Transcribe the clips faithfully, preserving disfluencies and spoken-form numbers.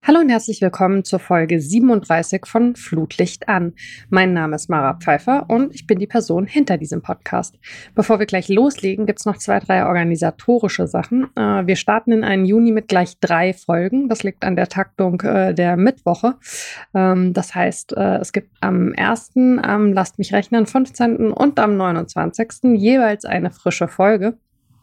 Hallo und herzlich willkommen zur Folge siebenunddreißig von Flutlicht an. Mein Name ist Mara Pfeiffer und ich bin die Person hinter diesem Podcast. Bevor wir gleich loslegen, gibt es noch zwei, drei organisatorische Sachen. Wir starten in einen Juni mit gleich drei Folgen. Das liegt an der Taktung der Mittwoche. Das heißt, es gibt am ersten, am Lasst mich rechnen, fünfzehnten und am neunundzwanzigsten jeweils eine frische Folge.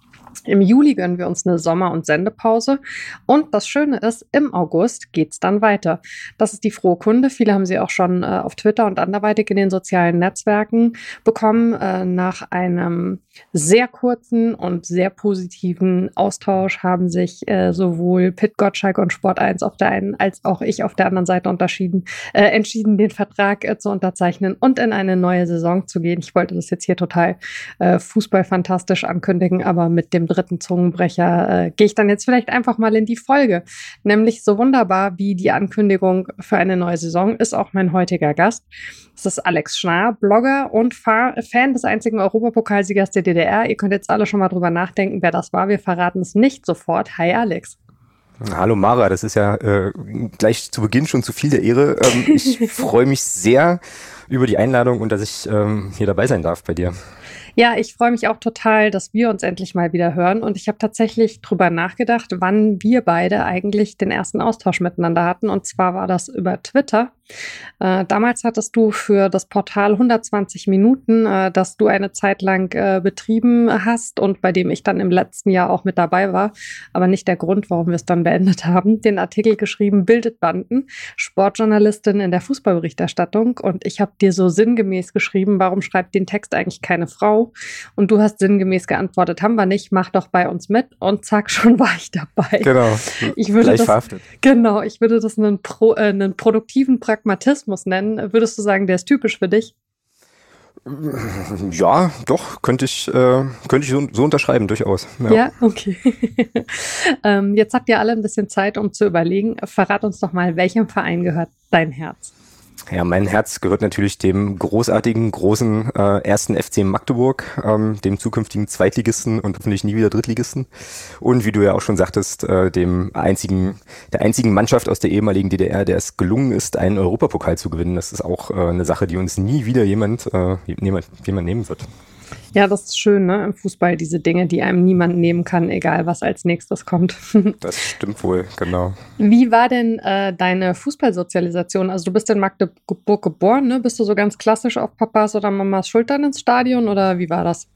Im Juli gönnen wir uns eine Sommer- und Sendepause. Und das Schöne ist, im August geht's dann weiter. Das ist die frohe Kunde. Viele haben sie auch schon äh, auf Twitter und anderweitig in den sozialen Netzwerken bekommen. Äh, nach einem sehr kurzen und sehr positiven Austausch haben sich äh, sowohl Pit Gottschalk und Sport eins auf der einen als auch ich auf der anderen Seite unterschieden, äh, entschieden, den Vertrag äh, zu unterzeichnen und in eine neue Saison zu gehen. Ich wollte das jetzt hier total äh, fußballfantastisch ankündigen, aber mit dem dritten Zungenbrecher äh, gehe ich dann jetzt vielleicht einfach mal in die Folge. Nämlich so wunderbar wie die Ankündigung für eine neue Saison ist auch mein heutiger Gast. Das ist Alex Schnarr, Blogger und Fa- Fan des einzigen Europapokalsiegers der D D R. Ihr könnt jetzt alle schon mal drüber nachdenken, wer das war. Wir verraten es nicht sofort. Hi Alex. Hallo Mara, das ist ja äh, gleich zu Beginn schon zu viel der Ehre. Ähm, ich freue mich sehr über die Einladung und dass ich ähm, hier dabei sein darf bei dir. Ja, ich freue mich auch total, dass wir uns endlich mal wieder hören. Und ich habe tatsächlich drüber nachgedacht, wann wir beide eigentlich den ersten Austausch miteinander hatten. Und zwar war das über Twitter. Äh, damals hattest du für das Portal hundertzwanzig Minuten, äh, das du eine Zeit lang äh, betrieben hast und bei dem ich dann im letzten Jahr auch mit dabei war, aber nicht der Grund, warum wir es dann beendet haben, den Artikel geschrieben, Bildet Banden, Sportjournalistin in der Fußballberichterstattung. Und ich habe dir so sinngemäß geschrieben, warum schreibt den Text eigentlich keine Frau? Und du hast sinngemäß geantwortet, haben wir nicht, mach doch bei uns mit. Und zack, schon war ich dabei. Genau, ich würde gleich das, verhaftet. Genau, ich würde das einen, Pro, äh, einen produktiven Pragmatismus nennen. Würdest du sagen, der ist typisch für dich? Ja, doch, könnte ich, äh, könnte ich so, so unterschreiben, durchaus. Ja, ja? Okay. ähm, jetzt habt ihr alle ein bisschen Zeit, um zu überlegen. Verrat uns doch mal, welchem Verein gehört dein Herz? Ja, mein Herz gehört natürlich dem großartigen, großen äh, ersten F C Magdeburg, ähm, dem zukünftigen Zweitligisten und hoffentlich nie wieder Drittligisten. Und wie du ja auch schon sagtest, äh, dem einzigen, der einzigen Mannschaft aus der ehemaligen D D R, der es gelungen ist, einen Europapokal zu gewinnen. Das ist auch äh, eine Sache, die uns nie wieder jemand, äh, jemand, jemand nehmen wird. Ja, das ist schön, ne? Im Fußball, diese Dinge, die einem niemand nehmen kann, egal was als nächstes kommt. Das stimmt wohl, genau. Wie war denn äh, deine Fußballsozialisation? Also du bist in Magdeburg geboren, ne? Bist du so ganz klassisch auf Papas oder Mamas Schultern ins Stadion oder wie war das?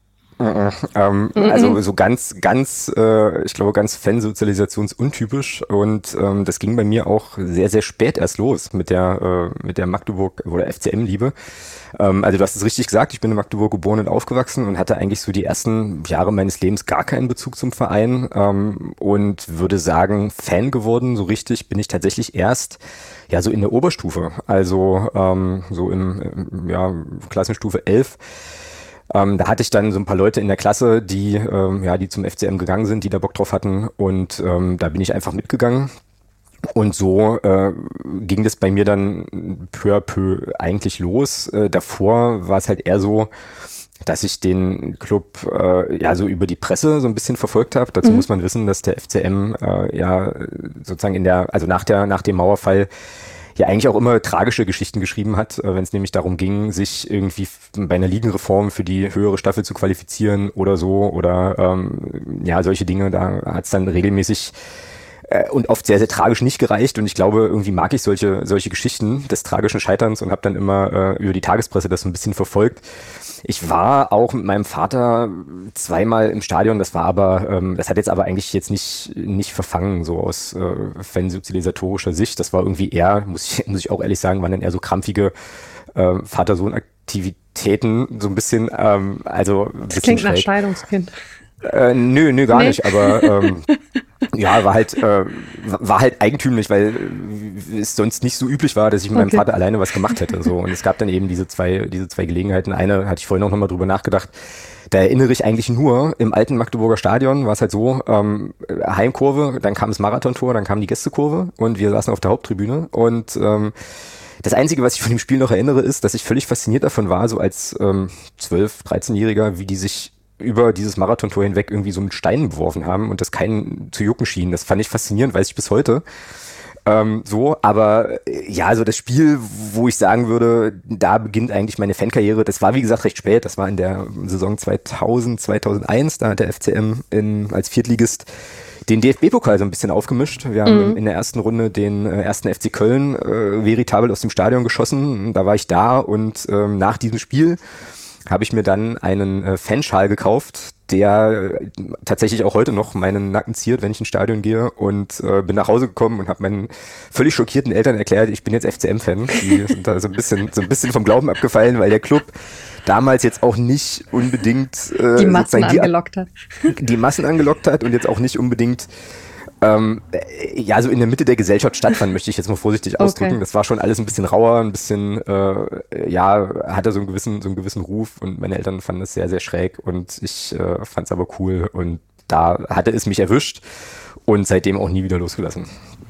Ähm, also so ganz, ganz, äh, ich glaube, ganz fansozialisationsuntypisch und ähm, das ging bei mir auch sehr, sehr spät erst los mit der, äh, mit der Magdeburg oder F C M-Liebe. Ähm, also du hast es richtig gesagt, ich bin in Magdeburg geboren und aufgewachsen und hatte eigentlich so die ersten Jahre meines Lebens gar keinen Bezug zum Verein ähm, und würde sagen, Fan geworden, so richtig bin ich tatsächlich erst ja so in der Oberstufe, also ähm, so im, im ja, Klassenstufe elf. Ähm, da hatte ich dann so ein paar Leute in der Klasse, die ähm, ja, die zum F C M gegangen sind, die da Bock drauf hatten und ähm, da bin ich einfach mitgegangen und so äh, ging das bei mir dann peu à peu eigentlich los. Äh, davor war es halt eher so, dass ich den Club äh, ja so über die Presse so ein bisschen verfolgt habe. Dazu mhm. muss man wissen, dass der F C M äh, ja sozusagen in der, also nach der nach dem Mauerfall ja eigentlich auch immer tragische Geschichten geschrieben hat, wenn es nämlich darum ging, sich irgendwie bei einer Ligenreform für die höhere Staffel zu qualifizieren oder so oder ähm, ja, solche Dinge, da hat es dann regelmäßig äh, und oft sehr, sehr tragisch nicht gereicht und ich glaube, irgendwie mag ich solche solche Geschichten des tragischen Scheiterns und habe dann immer äh, über die Tagespresse das so ein bisschen verfolgt. Ich war auch mit meinem Vater zweimal im Stadion, das war aber, ähm, das hat jetzt aber eigentlich jetzt nicht nicht verfangen, so aus äh, fansozialisatorischer Sicht. Das war irgendwie eher, muss ich, muss ich auch ehrlich sagen, waren dann eher so krampfige äh, Vater-Sohn-Aktivitäten, so ein bisschen, ähm, also ein das bisschen klingt schräg. nach Scheidungskind. Äh, nö, nö, gar Nee. nicht, aber ähm, ja, war halt, äh, war halt eigentümlich, weil äh, es sonst nicht so üblich war, dass ich mit meinem Okay. Vater alleine was gemacht hätte. So. Und es gab dann eben diese zwei, diese zwei Gelegenheiten. Eine hatte ich vorhin auch nochmal drüber nachgedacht. Da erinnere ich eigentlich nur, im alten Magdeburger Stadion war es halt so, ähm, Heimkurve, dann kam das Marathontor, dann kam die Gästekurve und wir saßen auf der Haupttribüne und ähm, das Einzige, was ich von dem Spiel noch erinnere, ist, dass ich völlig fasziniert davon war, so als ähm, zwölf-, dreizehnjähriger, wie die sich über dieses Marathontor hinweg irgendwie so mit Steinen beworfen haben und das keinen zu jucken schien. Das fand ich faszinierend, weiß ich bis heute. Ähm, so, aber äh, ja, so das Spiel, wo ich sagen würde, da beginnt eigentlich meine Fankarriere. Das war, wie gesagt, recht spät. Das war in der Saison zweitausend, zweitausendeins. Da hat der F C M in, als Viertligist den D F B-Pokal so ein bisschen aufgemischt. Wir haben mhm. in der ersten Runde den äh, ersten F C Köln äh, veritabel aus dem Stadion geschossen. Da war ich da und ähm, nach diesem Spiel habe ich mir dann einen äh, Fanschal gekauft, der äh, tatsächlich auch heute noch meinen Nacken ziert, wenn ich ins Stadion gehe, und äh, bin nach Hause gekommen und habe meinen völlig schockierten Eltern erklärt, ich bin jetzt F C M-Fan. Die sind da so ein bisschen, so ein bisschen vom Glauben abgefallen, weil der Club damals jetzt auch nicht unbedingt äh, die Massen angelockt hat. Die Massen angelockt hat und jetzt auch nicht unbedingt ähm, ja, so in der Mitte der Gesellschaft stattfand, möchte ich jetzt mal vorsichtig ausdrücken. Okay. Das war schon alles ein bisschen rauer, ein bisschen, äh, ja, hatte so einen gewissen, so einen gewissen Ruf, und meine Eltern fanden es sehr, sehr schräg, und ich äh, fand es aber cool, und da hatte es mich erwischt und seitdem auch nie wieder losgelassen.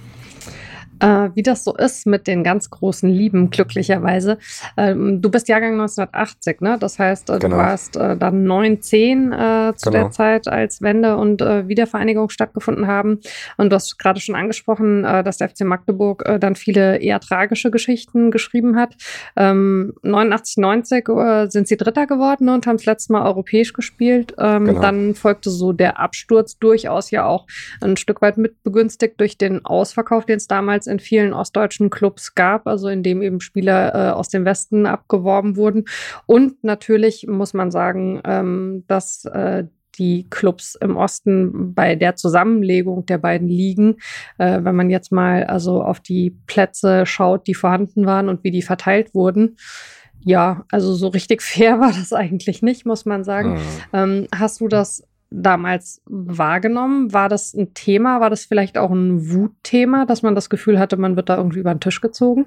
Äh, wie das so ist mit den ganz großen Lieben, glücklicherweise. Ähm, du bist Jahrgang neunzehnhundertachtzig, ne? Das heißt, äh, genau. Du warst äh, dann neun, zehn äh, zu genau. der Zeit, als Wende und äh, Wiedervereinigung stattgefunden haben. Und du hast gerade schon angesprochen, äh, dass der F C Magdeburg äh, dann viele eher tragische Geschichten geschrieben hat. Ähm, neunundachtzig, neunzig äh, sind sie Dritter geworden und haben das letzte Mal europäisch gespielt. Ähm, genau. Dann folgte so der Absturz, durchaus ja auch ein Stück weit mitbegünstigt durch den Ausverkauf, den es damals in vielen ostdeutschen Clubs gab, also in dem eben Spieler äh, aus dem Westen abgeworben wurden. Und natürlich muss man sagen, ähm, dass äh, die Clubs im Osten bei der Zusammenlegung der beiden Ligen, äh, wenn man jetzt mal also auf die Plätze schaut, die vorhanden waren und wie die verteilt wurden, ja, also so richtig fair war das eigentlich nicht, muss man sagen. Mhm. Ähm, hast du das damals wahrgenommen? War das ein Thema? War das vielleicht auch ein Wutthema, dass man das Gefühl hatte, man wird da irgendwie über den Tisch gezogen?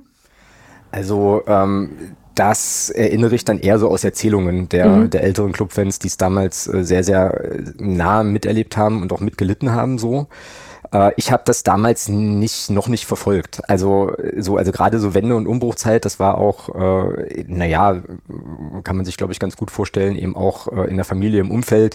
Also ähm, das erinnere ich dann eher so aus Erzählungen der, mhm. der älteren Clubfans, die es damals äh, sehr, sehr nah miterlebt haben und auch mitgelitten haben so. Ich habe das damals nicht, noch nicht verfolgt. Also so, also gerade so Wende- und Umbruchzeit, das war auch, äh, naja, kann man sich, glaube ich, ganz gut vorstellen, eben auch äh, in der Familie, im Umfeld.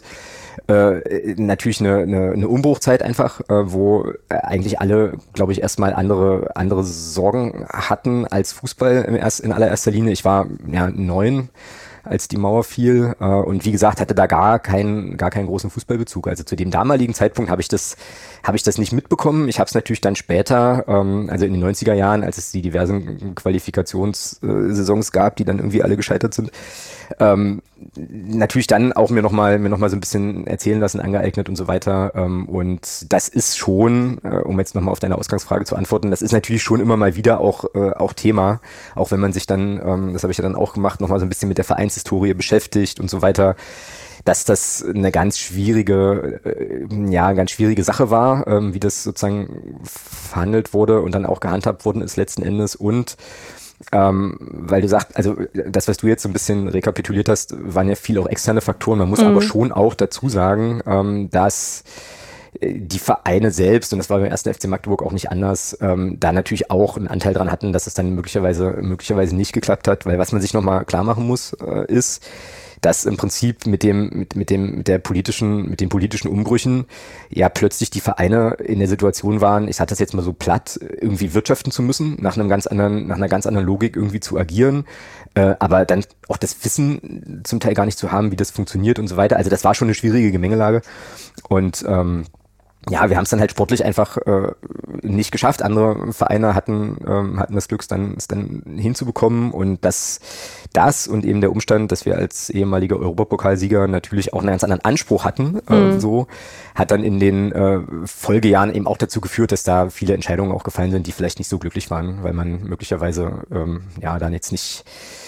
Äh, natürlich eine, eine, eine Umbruchzeit einfach, äh, wo eigentlich alle, glaube ich, erstmal andere, andere Sorgen hatten als Fußball im erst, in allererster Linie. Ich war ja neun, als die Mauer fiel, äh, und wie gesagt, hatte da gar keinen, gar keinen großen Fußballbezug. Also zu dem damaligen Zeitpunkt habe ich das, habe ich das nicht mitbekommen. Ich habe es natürlich dann später, ähm, also in den neunziger Jahren, als es die diversen Qualifikationssaisons gab, die dann irgendwie alle gescheitert sind, ähm, natürlich dann auch mir nochmal, mir noch mal so ein bisschen erzählen lassen, angeeignet und so weiter. Ähm, und das ist schon, äh, um jetzt nochmal auf deine Ausgangsfrage zu antworten, das ist natürlich schon immer mal wieder auch, äh, auch Thema, auch wenn man sich dann, ähm, das habe ich ja dann auch gemacht, nochmal so ein bisschen mit der Vereinshistorie beschäftigt und so weiter, dass das eine ganz schwierige, äh, ja, ganz schwierige Sache war, ähm, wie das sozusagen verhandelt wurde und dann auch gehandhabt worden ist letzten Endes. Und Ähm, weil du sagst, also das, was du jetzt so ein bisschen rekapituliert hast, waren ja viel auch externe Faktoren. Man muss mhm. aber schon auch dazu sagen, ähm, dass die Vereine selbst, und das war beim ersten F C Magdeburg auch nicht anders, ähm, da natürlich auch einen Anteil dran hatten, dass es dann möglicherweise möglicherweise nicht geklappt hat, weil was man sich nochmal klar machen muss, äh, ist, dass im Prinzip mit dem, mit, mit dem, mit der politischen, mit den politischen Umbrüchen ja plötzlich die Vereine in der Situation waren, ich sage das jetzt mal so platt, irgendwie wirtschaften zu müssen, nach einem ganz anderen, nach einer ganz anderen Logik irgendwie zu agieren, äh, aber dann auch das Wissen zum Teil gar nicht zu haben, wie das funktioniert und so weiter. Also das war schon eine schwierige Gemengelage, und ähm, ja, wir haben es dann halt sportlich einfach äh, nicht geschafft. Andere Vereine hatten ähm, hatten das Glück, es dann, es dann hinzubekommen, und das, das und eben der Umstand, dass wir als ehemalige Europapokalsieger natürlich auch einen ganz anderen Anspruch hatten, äh, mhm. so, hat dann in den äh, Folgejahren eben auch dazu geführt, dass da viele Entscheidungen auch gefallen sind, die vielleicht nicht so glücklich waren, weil man möglicherweise ähm, ja dann jetzt nicht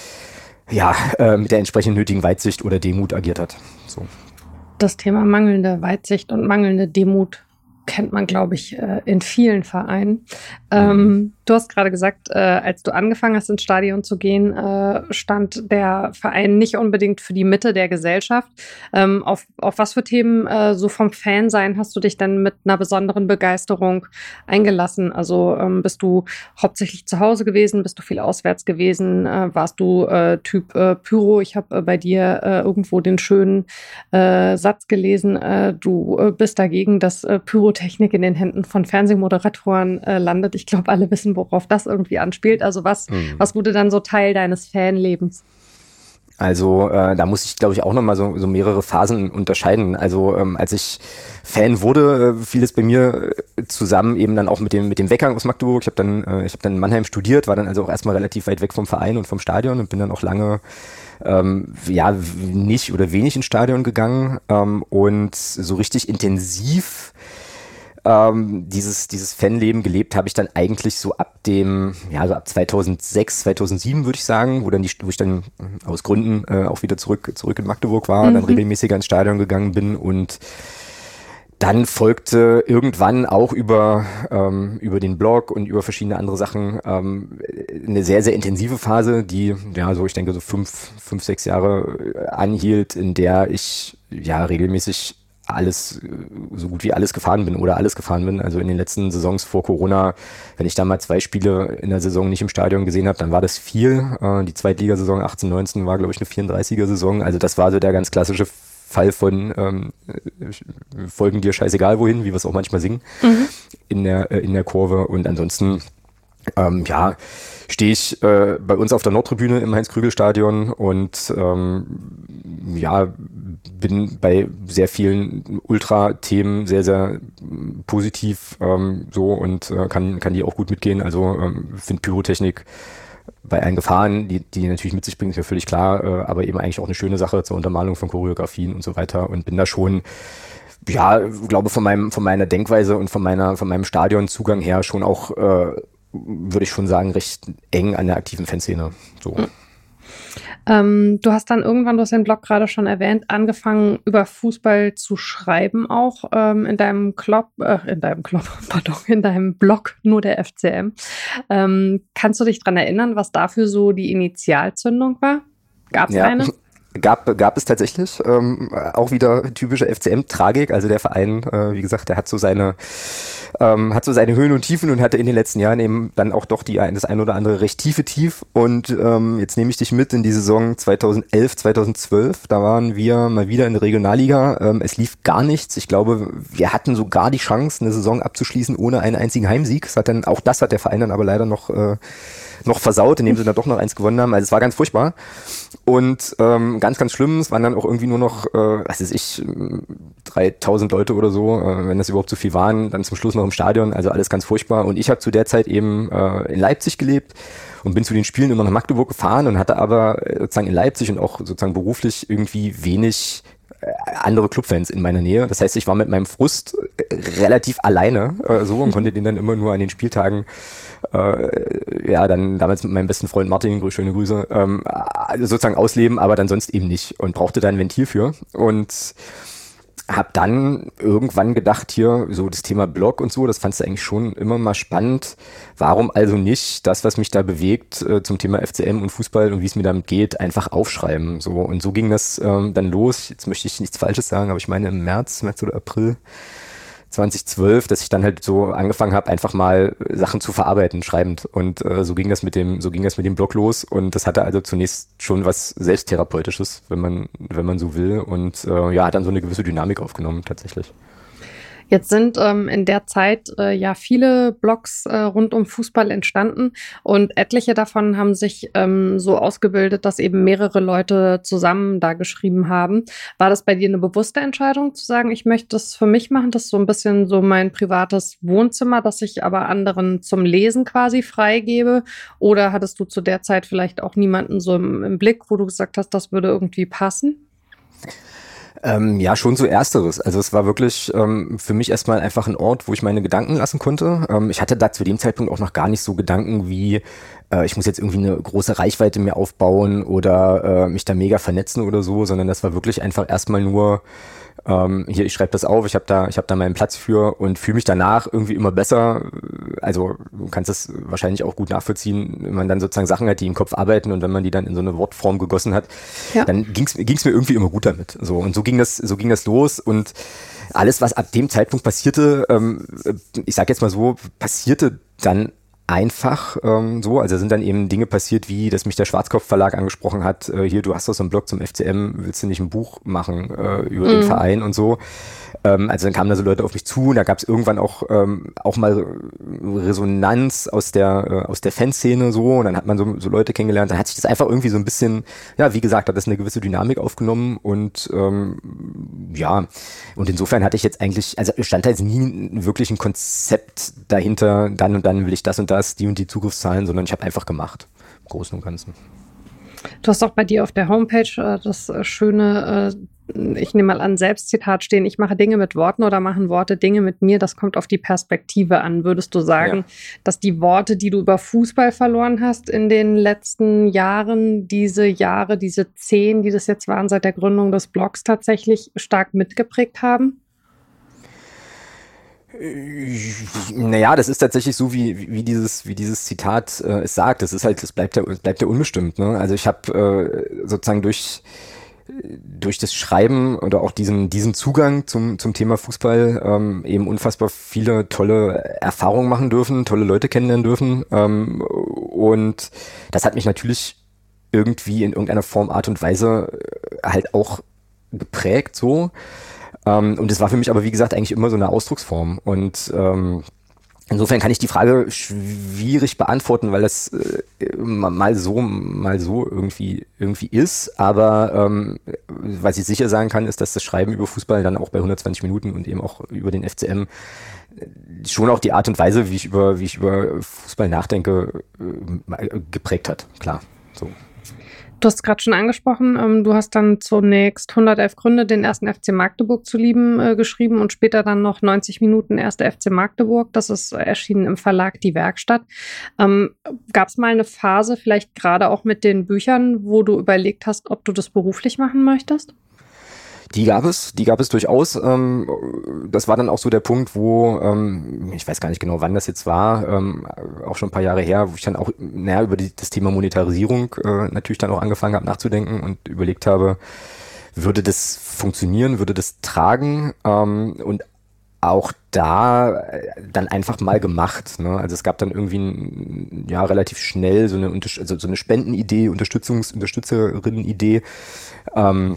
ja äh, mit der entsprechend nötigen Weitsicht oder Demut agiert hat. So. Das Thema mangelnde Weitsicht und mangelnde Demut kennt man, glaube ich, in vielen Vereinen. Ähm, Du hast gerade gesagt, äh, als du angefangen hast, ins Stadion zu gehen, äh, stand der Verein nicht unbedingt für die Mitte der Gesellschaft. Ähm, auf, auf was für Themen äh, so vom Fansein hast du dich dann mit einer besonderen Begeisterung eingelassen? Also ähm, bist du hauptsächlich zu Hause gewesen? Bist du viel auswärts gewesen? Äh, warst du äh, Typ äh, Pyro? Ich habe äh, bei dir äh, irgendwo den schönen äh, Satz gelesen, äh, du äh, bist dagegen, dass äh, Pyrotechnik in den Händen von Fernsehmoderatoren äh, landet. Ich glaube, alle wissen, worauf das irgendwie anspielt. Also was, mhm. was wurde dann so Teil deines Fanlebens? Also äh, da muss ich, glaube ich, auch nochmal so, so mehrere Phasen unterscheiden. Also ähm, als ich Fan wurde, äh, fiel es bei mir äh, zusammen eben dann auch mit dem mit dem Weggang aus Magdeburg. Ich habe dann äh, ich habe dann in Mannheim studiert, war dann also auch erstmal relativ weit weg vom Verein und vom Stadion und bin dann auch lange ähm, ja nicht oder wenig ins Stadion gegangen ähm, und so richtig intensiv Ähm, dieses, dieses Fanleben gelebt habe ich dann eigentlich so ab dem, ja, so ab zweitausendsechs, zweitausendsieben würde ich sagen, wo dann die, wo ich dann aus Gründen äh, auch wieder zurück, zurück in Magdeburg war, mhm. dann regelmäßiger ins Stadion gegangen bin und dann folgte irgendwann auch über, ähm, über den Blog und über verschiedene andere Sachen ähm, eine sehr, sehr intensive Phase, die, ja, so ich denke so fünf, fünf, sechs Jahre anhielt, in der ich ja regelmäßig alles, so gut wie alles gefahren bin oder alles gefahren bin. Also in den letzten Saisons vor Corona, wenn ich da mal zwei Spiele in der Saison nicht im Stadion gesehen habe, dann war das viel. Die Zweitligasaison achtzehn neunzehn war, glaube ich, eine vierunddreißiger-Saison. Also das war so der ganz klassische Fall von ähm, folgen dir scheißegal wohin, wie wir es auch manchmal singen, mhm. in der, in der Kurve. Und ansonsten Ähm, ja, stehe ich äh, bei uns auf der Nordtribüne im Heinz-Krügel-Stadion und ähm, ja, bin bei sehr vielen Ultra-Themen sehr, sehr positiv ähm, so und äh, kann, kann die auch gut mitgehen. Also ähm, finde Pyrotechnik bei allen Gefahren, die, die natürlich mit sich bringt, ist ja völlig klar, äh, aber eben eigentlich auch eine schöne Sache zur Untermalung von Choreografien und so weiter und bin da schon ja, glaube von meinem, von meiner Denkweise und von meiner, von meinem Stadionzugang her schon auch äh, würde ich schon sagen, recht eng an der aktiven Fanszene. So. Mhm. Ähm, du hast dann irgendwann, du hast den Blog gerade schon erwähnt, angefangen über Fußball zu schreiben auch ähm, in deinem Club, äh, in deinem Club, pardon, in deinem Blog, nur der F C M. Ähm, kannst du dich dran erinnern, was dafür so die Initialzündung war? Gab es ja. eine? Gab, gab es tatsächlich, ähm, auch wieder typische F C M-Tragik, also der Verein, äh, wie gesagt, der hat so seine ähm, hat so seine Höhen und Tiefen und hatte in den letzten Jahren eben dann auch doch die das ein oder andere recht tiefe Tief und ähm, jetzt nehme ich dich mit in die Saison zweitausendelf, zweitausendzwölf, da waren wir mal wieder in der Regionalliga, ähm, es lief gar nichts, ich glaube, wir hatten sogar die Chance, eine Saison abzuschließen ohne einen einzigen Heimsieg, das hat dann, auch das hat der Verein dann aber leider noch äh, noch versaut, indem sie dann doch noch eins gewonnen haben. Also es war ganz furchtbar und ähm, ganz, ganz schlimm. Es waren dann auch irgendwie nur noch, äh, was weiß ich, dreitausend Leute oder so, äh, wenn das überhaupt so viel waren, dann zum Schluss noch im Stadion. Also alles ganz furchtbar. Und ich habe zu der Zeit eben äh, in Leipzig gelebt und bin zu den Spielen immer nach Magdeburg gefahren und hatte aber sozusagen in Leipzig und auch sozusagen beruflich irgendwie wenig andere Clubfans in meiner Nähe. Das heißt, ich war mit meinem Frust relativ alleine äh, so und konnte den dann immer nur an den Spieltagen äh, ja, dann damals mit meinem besten Freund Martin, schöne Grüße, ähm, sozusagen ausleben, aber dann sonst eben nicht und brauchte da ein Ventil für und habe dann irgendwann gedacht, hier so das Thema Blog und so, das fandst du eigentlich schon immer mal spannend. Warum also nicht das, was mich da bewegt äh, zum Thema F C M und Fußball und wie es mir damit geht, einfach aufschreiben. So und so ging das ähm, dann los. Jetzt möchte ich nichts Falsches sagen, aber ich meine im März, März oder April zweitausendzwölf, dass ich dann halt so angefangen habe, einfach mal Sachen zu verarbeiten, schreibend. Und äh, so ging das mit dem, so ging das mit dem Blog los. Und das hatte also zunächst schon was Selbsttherapeutisches, wenn man, wenn man so will. Und äh, ja, hat dann so eine gewisse Dynamik aufgenommen, tatsächlich. Jetzt sind ähm, in der Zeit äh, ja viele Blogs äh, rund um Fußball entstanden und etliche davon haben sich ähm, so ausgebildet, dass eben mehrere Leute zusammen da geschrieben haben. War das bei dir eine bewusste Entscheidung zu sagen, ich möchte das für mich machen, das ist so ein bisschen so mein privates Wohnzimmer, das ich aber anderen zum Lesen quasi freigebe? Oder hattest du zu der Zeit vielleicht auch niemanden so im, im Blick, wo du gesagt hast, das würde irgendwie passen? Ähm, ja, schon so Ersteres. Also es war wirklich ähm, für mich erstmal einfach ein Ort, wo ich meine Gedanken lassen konnte. Ähm, ich hatte da zu dem Zeitpunkt auch noch gar nicht so Gedanken wie, äh, ich muss jetzt irgendwie eine große Reichweite mir aufbauen oder äh, mich da mega vernetzen oder so, sondern das war wirklich einfach erstmal nur Ähm, hier, ich schreibe das auf, ich habe da, ich habe da meinen Platz für und fühle mich danach irgendwie immer besser. Also du kannst das wahrscheinlich auch gut nachvollziehen, wenn man dann sozusagen Sachen hat, die im Kopf arbeiten und wenn man die dann in so eine Wortform gegossen hat, ja. dann ging's ging's mir irgendwie immer gut damit. So und so ging das, so ging das los und alles, was ab dem Zeitpunkt passierte, ähm, ich sag jetzt mal so, passierte dann einfach ähm, so, also sind dann eben Dinge passiert, wie, dass mich der Schwarzkopf Verlag angesprochen hat, äh, hier, du hast doch so einen Blog zum F C M, willst du nicht ein Buch machen äh, über mhm. den Verein und so. Ähm, also dann kamen da so Leute auf mich zu und da gab es irgendwann auch ähm, auch mal Resonanz aus der äh, aus der Fanszene so und dann hat man so, so Leute kennengelernt, dann hat sich das einfach irgendwie so ein bisschen, ja, wie gesagt, hat das eine gewisse Dynamik aufgenommen und ähm, ja, und insofern hatte ich jetzt eigentlich, also stand da jetzt nie wirklich ein Konzept dahinter, dann und dann will ich das und das, die und die Zugriffszahlen, sondern ich habe einfach gemacht, im Großen und Ganzen. Du hast auch bei dir auf der Homepage äh, das äh, schöne, äh, ich nehme mal an, Selbstzitat stehen, ich mache Dinge mit Worten oder machen Worte Dinge mit mir, das kommt auf die Perspektive an. Würdest du sagen, ja. dass die Worte, die du über Fußball verloren hast in den letzten Jahren, diese Jahre, diese zehn, die das jetzt waren seit der Gründung des Blogs, tatsächlich stark mitgeprägt haben? Naja, das ist tatsächlich so, wie, wie dieses, wie dieses Zitat äh, es sagt. Das ist halt, es bleibt ja, es bleibt ja unbestimmt. Ne? Also ich habe äh, sozusagen durch durch das Schreiben oder auch diesen diesen Zugang zum zum Thema Fußball ähm, eben unfassbar viele tolle Erfahrungen machen dürfen, tolle Leute kennenlernen dürfen. Ähm, und das hat mich natürlich irgendwie in irgendeiner Form, Art und Weise halt auch geprägt so. Um, und es war für mich aber, wie gesagt, eigentlich immer so eine Ausdrucksform. Und ähm, insofern kann ich die Frage schwierig beantworten, weil das äh, mal so, mal so irgendwie irgendwie ist. Aber ähm, was ich sicher sagen kann, ist, dass das Schreiben über Fußball dann auch bei hundertzwanzig Minuten und eben auch über den F C M schon auch die Art und Weise, wie ich über wie ich über Fußball nachdenke, äh, geprägt hat. Klar, so. Du hast es gerade schon angesprochen, ähm, du hast dann zunächst hundertelf Gründe, den ersten F C Magdeburg zu lieben, äh, geschrieben und später dann noch neunzig Minuten erste F C Magdeburg. Das ist erschienen im Verlag Die Werkstatt. Ähm, Gab es mal eine Phase, vielleicht gerade auch mit den Büchern, wo du überlegt hast, ob du das beruflich machen möchtest? Die gab es, die gab es durchaus. Ähm, das war dann auch so der Punkt, wo, ähm, ich weiß gar nicht genau, wann das jetzt war, ähm, auch schon ein paar Jahre her, wo ich dann auch naja, über die, das Thema Monetarisierung äh, natürlich dann auch angefangen habe nachzudenken und überlegt habe, würde das funktionieren, würde das tragen ähm, und auch da dann einfach mal gemacht. Ne? Also es gab dann irgendwie ein, ja relativ schnell so eine, also so eine Spendenidee, Unterstützungs-, Unterstützerinnen-Idee, ähm,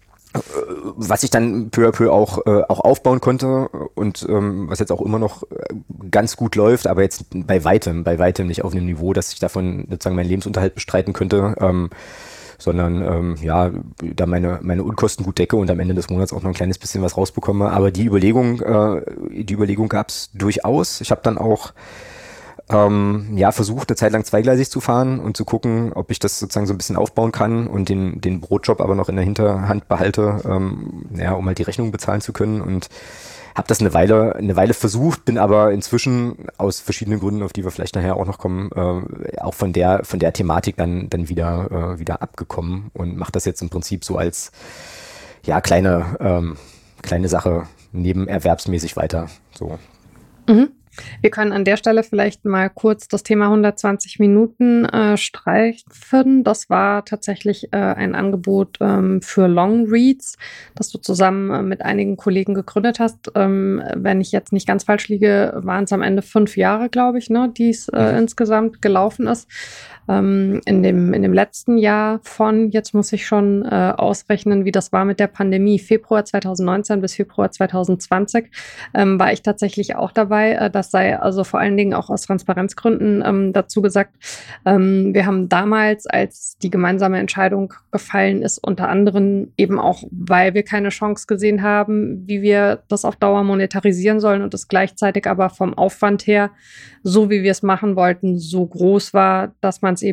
was ich dann peu à peu auch äh, auch aufbauen konnte und ähm, was jetzt auch immer noch ganz gut läuft, aber jetzt bei weitem, bei weitem nicht auf einem Niveau, dass ich davon sozusagen meinen Lebensunterhalt bestreiten könnte, ähm, sondern ähm, ja, da meine meine Unkosten gut decke und am Ende des Monats auch noch ein kleines bisschen was rausbekomme. Aber die Überlegung, äh, die Überlegung gab es durchaus. Ich habe dann auch Ähm, ja, versucht, eine Zeit lang zweigleisig zu fahren und zu gucken, ob ich das sozusagen so ein bisschen aufbauen kann und den, den Brotjob aber noch in der Hinterhand behalte, ähm, ja, um halt die Rechnung bezahlen zu können und habe das eine Weile, eine Weile versucht, bin aber inzwischen aus verschiedenen Gründen, auf die wir vielleicht nachher auch noch kommen, äh, auch von der, von der Thematik dann, dann wieder, äh, wieder abgekommen und mache das jetzt im Prinzip so als, ja, kleine, ähm, kleine Sache nebenerwerbsmäßig weiter, so. Mhm. Wir können an der Stelle vielleicht mal kurz das Thema hundertzwanzig Minuten äh, streifen. Das war tatsächlich äh, ein Angebot ähm, für Long Reads, das du zusammen äh, mit einigen Kollegen gegründet hast. Ähm, wenn ich jetzt nicht ganz falsch liege, waren es am Ende fünf Jahre, glaube ich, ne, die es äh, mhm. insgesamt gelaufen ist. Ähm, in dem, in dem letzten Jahr von, jetzt muss ich schon äh, ausrechnen, wie das war mit der Pandemie, Februar zweitausendneunzehn bis Februar zweitausendzwanzig, ähm, war ich tatsächlich auch dabei. Äh, das sei also vor allen Dingen auch aus Transparenzgründen ähm, dazu gesagt. Ähm, wir haben damals, als die gemeinsame Entscheidung gefallen ist, unter anderem eben auch, weil wir keine Chance gesehen haben, wie wir das auf Dauer monetarisieren sollen und es gleichzeitig aber vom Aufwand her, so wie wir es machen wollten, so groß war, dass man es eben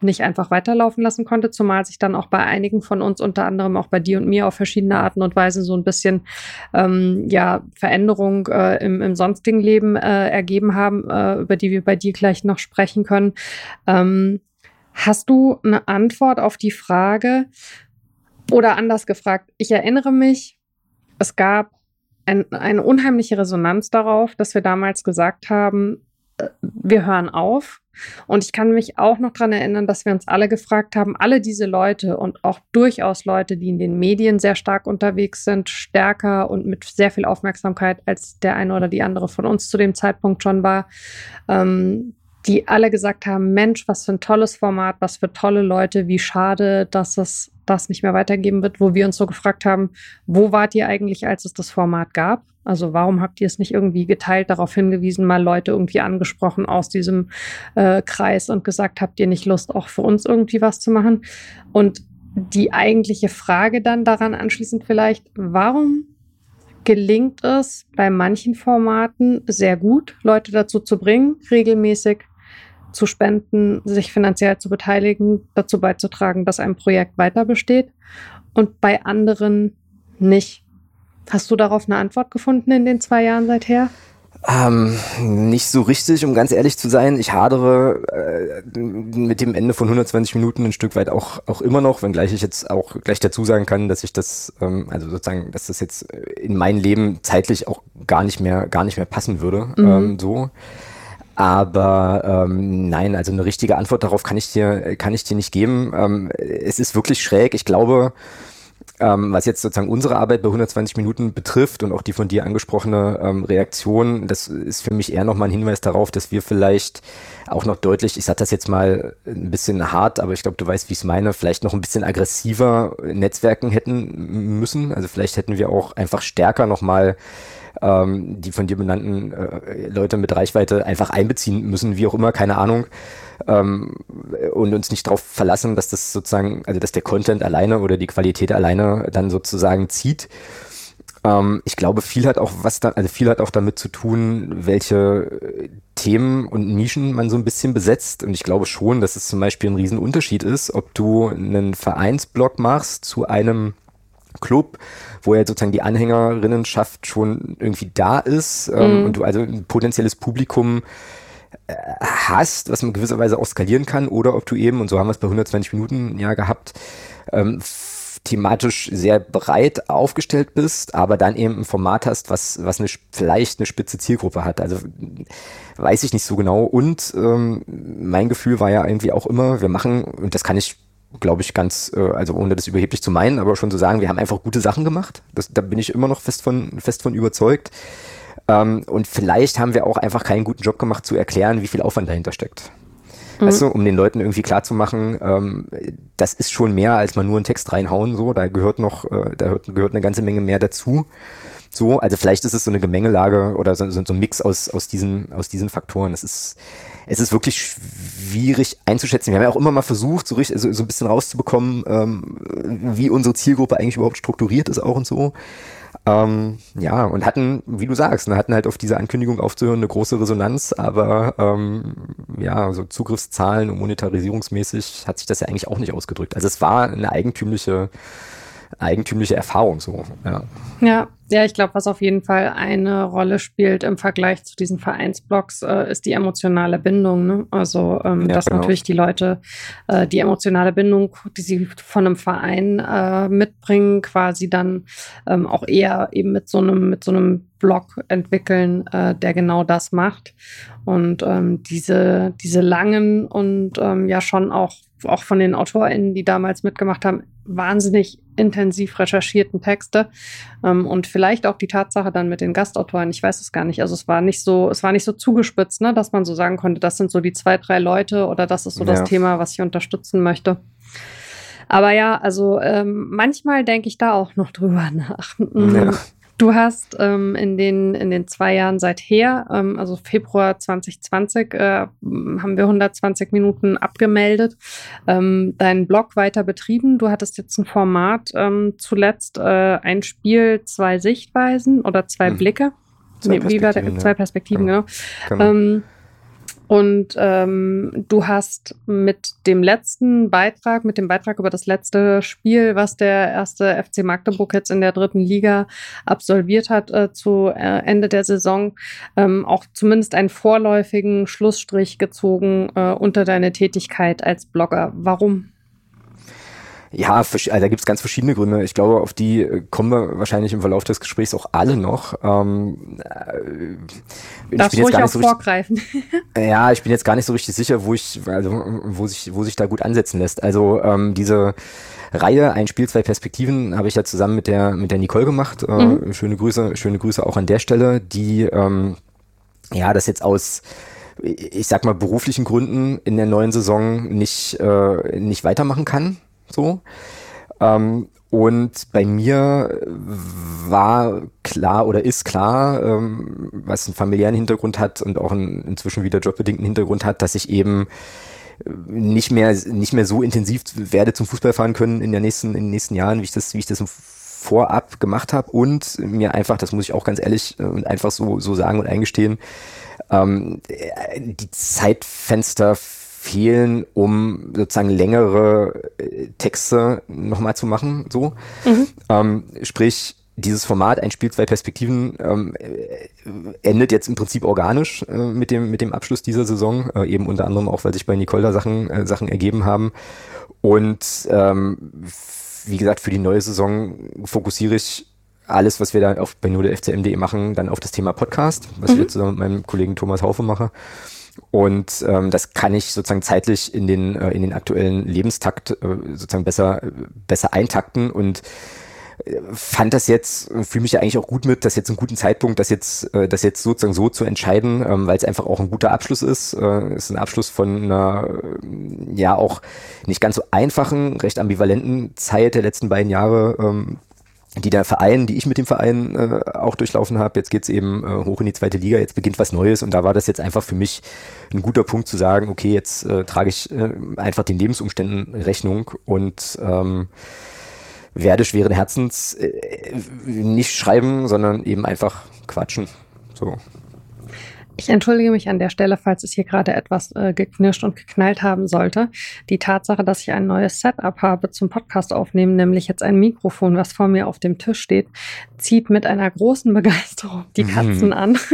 nicht einfach weiterlaufen lassen konnte, zumal sich dann auch bei einigen von uns, unter anderem auch bei dir und mir, auf verschiedene Arten und Weisen so ein bisschen ähm, ja, Veränderung äh, im, im sonstigen Leben äh, ergeben haben, äh, über die wir bei dir gleich noch sprechen können. Ähm, hast du eine Antwort auf die Frage oder anders gefragt? Ich erinnere mich, es gab ein, eine unheimliche Resonanz darauf, dass wir damals gesagt haben, wir hören auf. Und ich kann mich auch noch daran erinnern, dass wir uns alle gefragt haben, alle diese Leute und auch durchaus Leute, die in den Medien sehr stark unterwegs sind, stärker und mit sehr viel Aufmerksamkeit, als der eine oder die andere von uns zu dem Zeitpunkt schon war, ähm, die alle gesagt haben, Mensch, was für ein tolles Format, was für tolle Leute, wie schade, dass es das nicht mehr weitergeben wird, wo wir uns so gefragt haben, wo wart ihr eigentlich, als es das Format gab? Also warum habt ihr es nicht irgendwie geteilt, darauf hingewiesen, mal Leute irgendwie angesprochen aus diesem äh, Kreis und gesagt, habt ihr nicht Lust, auch für uns irgendwie was zu machen? Und die eigentliche Frage dann daran anschließend vielleicht, warum gelingt es bei manchen Formaten sehr gut, Leute dazu zu bringen, regelmäßig zu spenden, sich finanziell zu beteiligen, dazu beizutragen, dass ein Projekt weiter besteht und bei anderen nicht. Hast du darauf eine Antwort gefunden in den zwei Jahren seither? Ähm, nicht so richtig, um ganz ehrlich zu sein. Ich hadere äh, mit dem Ende von hundertzwanzig Minuten ein Stück weit auch auch immer noch, wenngleich ich jetzt auch gleich dazu sagen kann, dass ich das, ähm, also sozusagen, dass das jetzt in mein Leben zeitlich auch gar nicht mehr gar nicht mehr passen würde, mhm. ähm, so. Aber ähm, nein, also eine richtige Antwort darauf kann ich dir kann ich dir nicht geben. Ähm, es ist wirklich schräg. Ich glaube, ähm, was jetzt sozusagen unsere Arbeit bei hundertzwanzig Minuten betrifft und auch die von dir angesprochene ähm, Reaktion, das ist für mich eher nochmal ein Hinweis darauf, dass wir vielleicht auch noch deutlich, ich sage das jetzt mal ein bisschen hart, aber ich glaube, du weißt, wie ich es meine, vielleicht noch ein bisschen aggressiver netzwerken hätten müssen. Also vielleicht hätten wir auch einfach stärker nochmal ähm, die von dir benannten äh, Leute mit Reichweite einfach einbeziehen müssen, wie auch immer, keine Ahnung. Ähm, und uns nicht darauf verlassen, dass das sozusagen, also dass der Content alleine oder die Qualität alleine dann sozusagen zieht. Ähm, ich glaube, viel hat auch was da, also viel hat auch damit zu tun, welche Themen und Nischen man so ein bisschen besetzt. Und ich glaube schon, dass es zum Beispiel ein Riesenunterschied ist, ob du einen Vereinsblog machst zu einem Club, wo ja sozusagen die Anhängerinnenschaft schon irgendwie da ist, ähm, mhm. und du also ein potenzielles Publikum äh, hast, was man gewisserweise auch skalieren kann, oder ob du eben, und so haben wir es bei hundertzwanzig Minuten ja gehabt, ähm, f- thematisch sehr breit aufgestellt bist, aber dann eben ein Format hast, was was eine vielleicht eine spitze Zielgruppe hat. Also weiß ich nicht so genau. Und ähm, mein Gefühl war ja irgendwie auch immer, wir machen, und das kann ich glaube ich, ganz, äh, also ohne das überheblich zu meinen, aber schon zu sagen, wir haben einfach gute Sachen gemacht. Das, da bin ich immer noch fest von, fest von überzeugt. Ähm, und vielleicht haben wir auch einfach keinen guten Job gemacht, zu erklären, wie viel Aufwand dahinter steckt. Mhm. Weißt du, um den Leuten irgendwie klarzumachen, ähm, das ist schon mehr, als man nur einen Text reinhauen, so. Da gehört noch, äh, da gehört, gehört eine ganze Menge mehr dazu. So, also vielleicht ist es so eine Gemengelage oder so, so ein Mix aus, aus diesen, aus diesen Faktoren. Es ist, es ist wirklich schwierig einzuschätzen. Wir haben ja auch immer mal versucht, so, richtig, so, so ein bisschen rauszubekommen, ähm, wie unsere Zielgruppe eigentlich überhaupt strukturiert ist auch und so. Ähm, ja, und hatten, wie du sagst, ne, hatten halt auf diese Ankündigung aufzuhören eine große Resonanz, aber ähm, ja, so Zugriffszahlen und monetarisierungsmäßig hat sich das ja eigentlich auch nicht ausgedrückt. Also es war eine eigentümliche eigentümliche Erfahrung so, ja. Ja, ja, ich glaube, was auf jeden Fall eine Rolle spielt im Vergleich zu diesen Vereinsblogs, äh, ist die emotionale Bindung, ne? Also, ähm, ja, dass genau. natürlich die Leute äh, die emotionale Bindung, die sie von einem Verein äh, mitbringen, quasi dann ähm, auch eher eben mit so einem, mit so einem Blog entwickeln, äh, der genau das macht. Und ähm, diese, diese langen und ähm, ja schon auch, auch von den AutorInnen, die damals mitgemacht haben, wahnsinnig intensiv recherchierten Texte ähm, und vielleicht auch die Tatsache dann mit den Gastautoren, ich weiß es gar nicht, also es war nicht so, es war nicht so zugespitzt, ne, dass man so sagen konnte, das sind so die zwei, drei Leute oder das ist so ja. das Thema, was ich unterstützen möchte. Aber ja, also ähm, manchmal denke ich da auch noch drüber nach. Ja. Du hast ähm, in den in den zwei Jahren seither, ähm, also Februar zwanzig zwanzig, äh, haben wir hundertzwanzig Minuten abgemeldet, ähm, deinen Blog weiter betrieben. Du hattest jetzt ein Format ähm, zuletzt, äh, ein Spiel, zwei Sichtweisen oder zwei hm. Blicke. Zwei nee, wie war der? Ja. Zwei Perspektiven, ja. genau. genau. Ähm, Und ähm, du hast mit dem letzten Beitrag, mit dem Beitrag über das letzte Spiel, was der erste F C Magdeburg jetzt in der dritten Liga absolviert hat, äh, zu äh, Ende der Saison, ähm, auch zumindest einen vorläufigen Schlussstrich gezogen äh, unter deine Tätigkeit als Blogger. Warum? Ja, also da gibt es ganz verschiedene Gründe. Ich glaube, auf die kommen wir wahrscheinlich im Verlauf des Gesprächs auch alle noch. Ähm, Darfst ruhig auch so vorgreifen. Richtig, ja, ich bin jetzt gar nicht so richtig sicher, wo ich, also wo sich, wo sich da gut ansetzen lässt. Also ähm, diese Reihe Ein Spiel, zwei Perspektiven habe ich ja zusammen mit der mit der Nicole gemacht. Mhm. Äh, schöne Grüße, schöne Grüße auch an der Stelle, die ähm, ja das jetzt aus ich sag mal beruflichen Gründen in der neuen Saison nicht äh, nicht weitermachen kann. So. Ähm, und bei mir war klar oder ist klar, ähm, was einen familiären Hintergrund hat und auch einen inzwischen wieder jobbedingten Hintergrund hat, dass ich eben nicht mehr, nicht mehr so intensiv werde zum Fußball fahren können in der nächsten, in den nächsten Jahren, wie ich das, wie ich das vorab gemacht habe und mir einfach, das muss ich auch ganz ehrlich und einfach so, so sagen und eingestehen, ähm, die Zeitfenster fehlen, um sozusagen längere Texte nochmal zu machen, so. Mhm. Ähm, sprich, dieses Format, ein Spiel, zwei Perspektiven, ähm, endet jetzt im Prinzip organisch äh, mit dem mit dem Abschluss dieser Saison, äh, eben unter anderem auch, weil sich bei Nicole da Sachen, äh, Sachen ergeben haben. Und ähm, wie gesagt, für die neue Saison fokussiere ich alles, was wir da auf, bei nur der F C M punkt de machen, dann auf das Thema Podcast, was mhm. ich jetzt zusammen mit meinem Kollegen Thomas Haufe mache. Und ähm, das kann ich sozusagen zeitlich in den äh, in den aktuellen Lebenstakt äh, sozusagen besser besser eintakten und äh, fand das jetzt, fühle mich ja eigentlich auch gut mit, dass jetzt einen guten Zeitpunkt, das jetzt äh, das jetzt sozusagen so zu entscheiden, ähm, weil es einfach auch ein guter Abschluss ist. Äh, es ist ein Abschluss von einer äh, ja auch nicht ganz so einfachen, recht ambivalenten Zeit der letzten beiden Jahre. Ähm, die der Verein, die ich mit dem Verein äh, auch durchlaufen habe. Jetzt geht's eben äh, hoch in die zweite Liga, jetzt beginnt was Neues und da war das jetzt einfach für mich ein guter Punkt zu sagen, okay, jetzt äh, trage ich äh, einfach den Lebensumständen Rechnung und ähm, werde schweren Herzens äh, nicht schreiben, sondern eben einfach quatschen. So. Ich entschuldige mich an der Stelle, falls es hier gerade etwas äh, geknirscht und geknallt haben sollte. Die Tatsache, dass ich ein neues Setup habe zum Podcast aufnehmen, nämlich jetzt ein Mikrofon, was vor mir auf dem Tisch steht, zieht mit einer großen Begeisterung die Katzen mhm. an.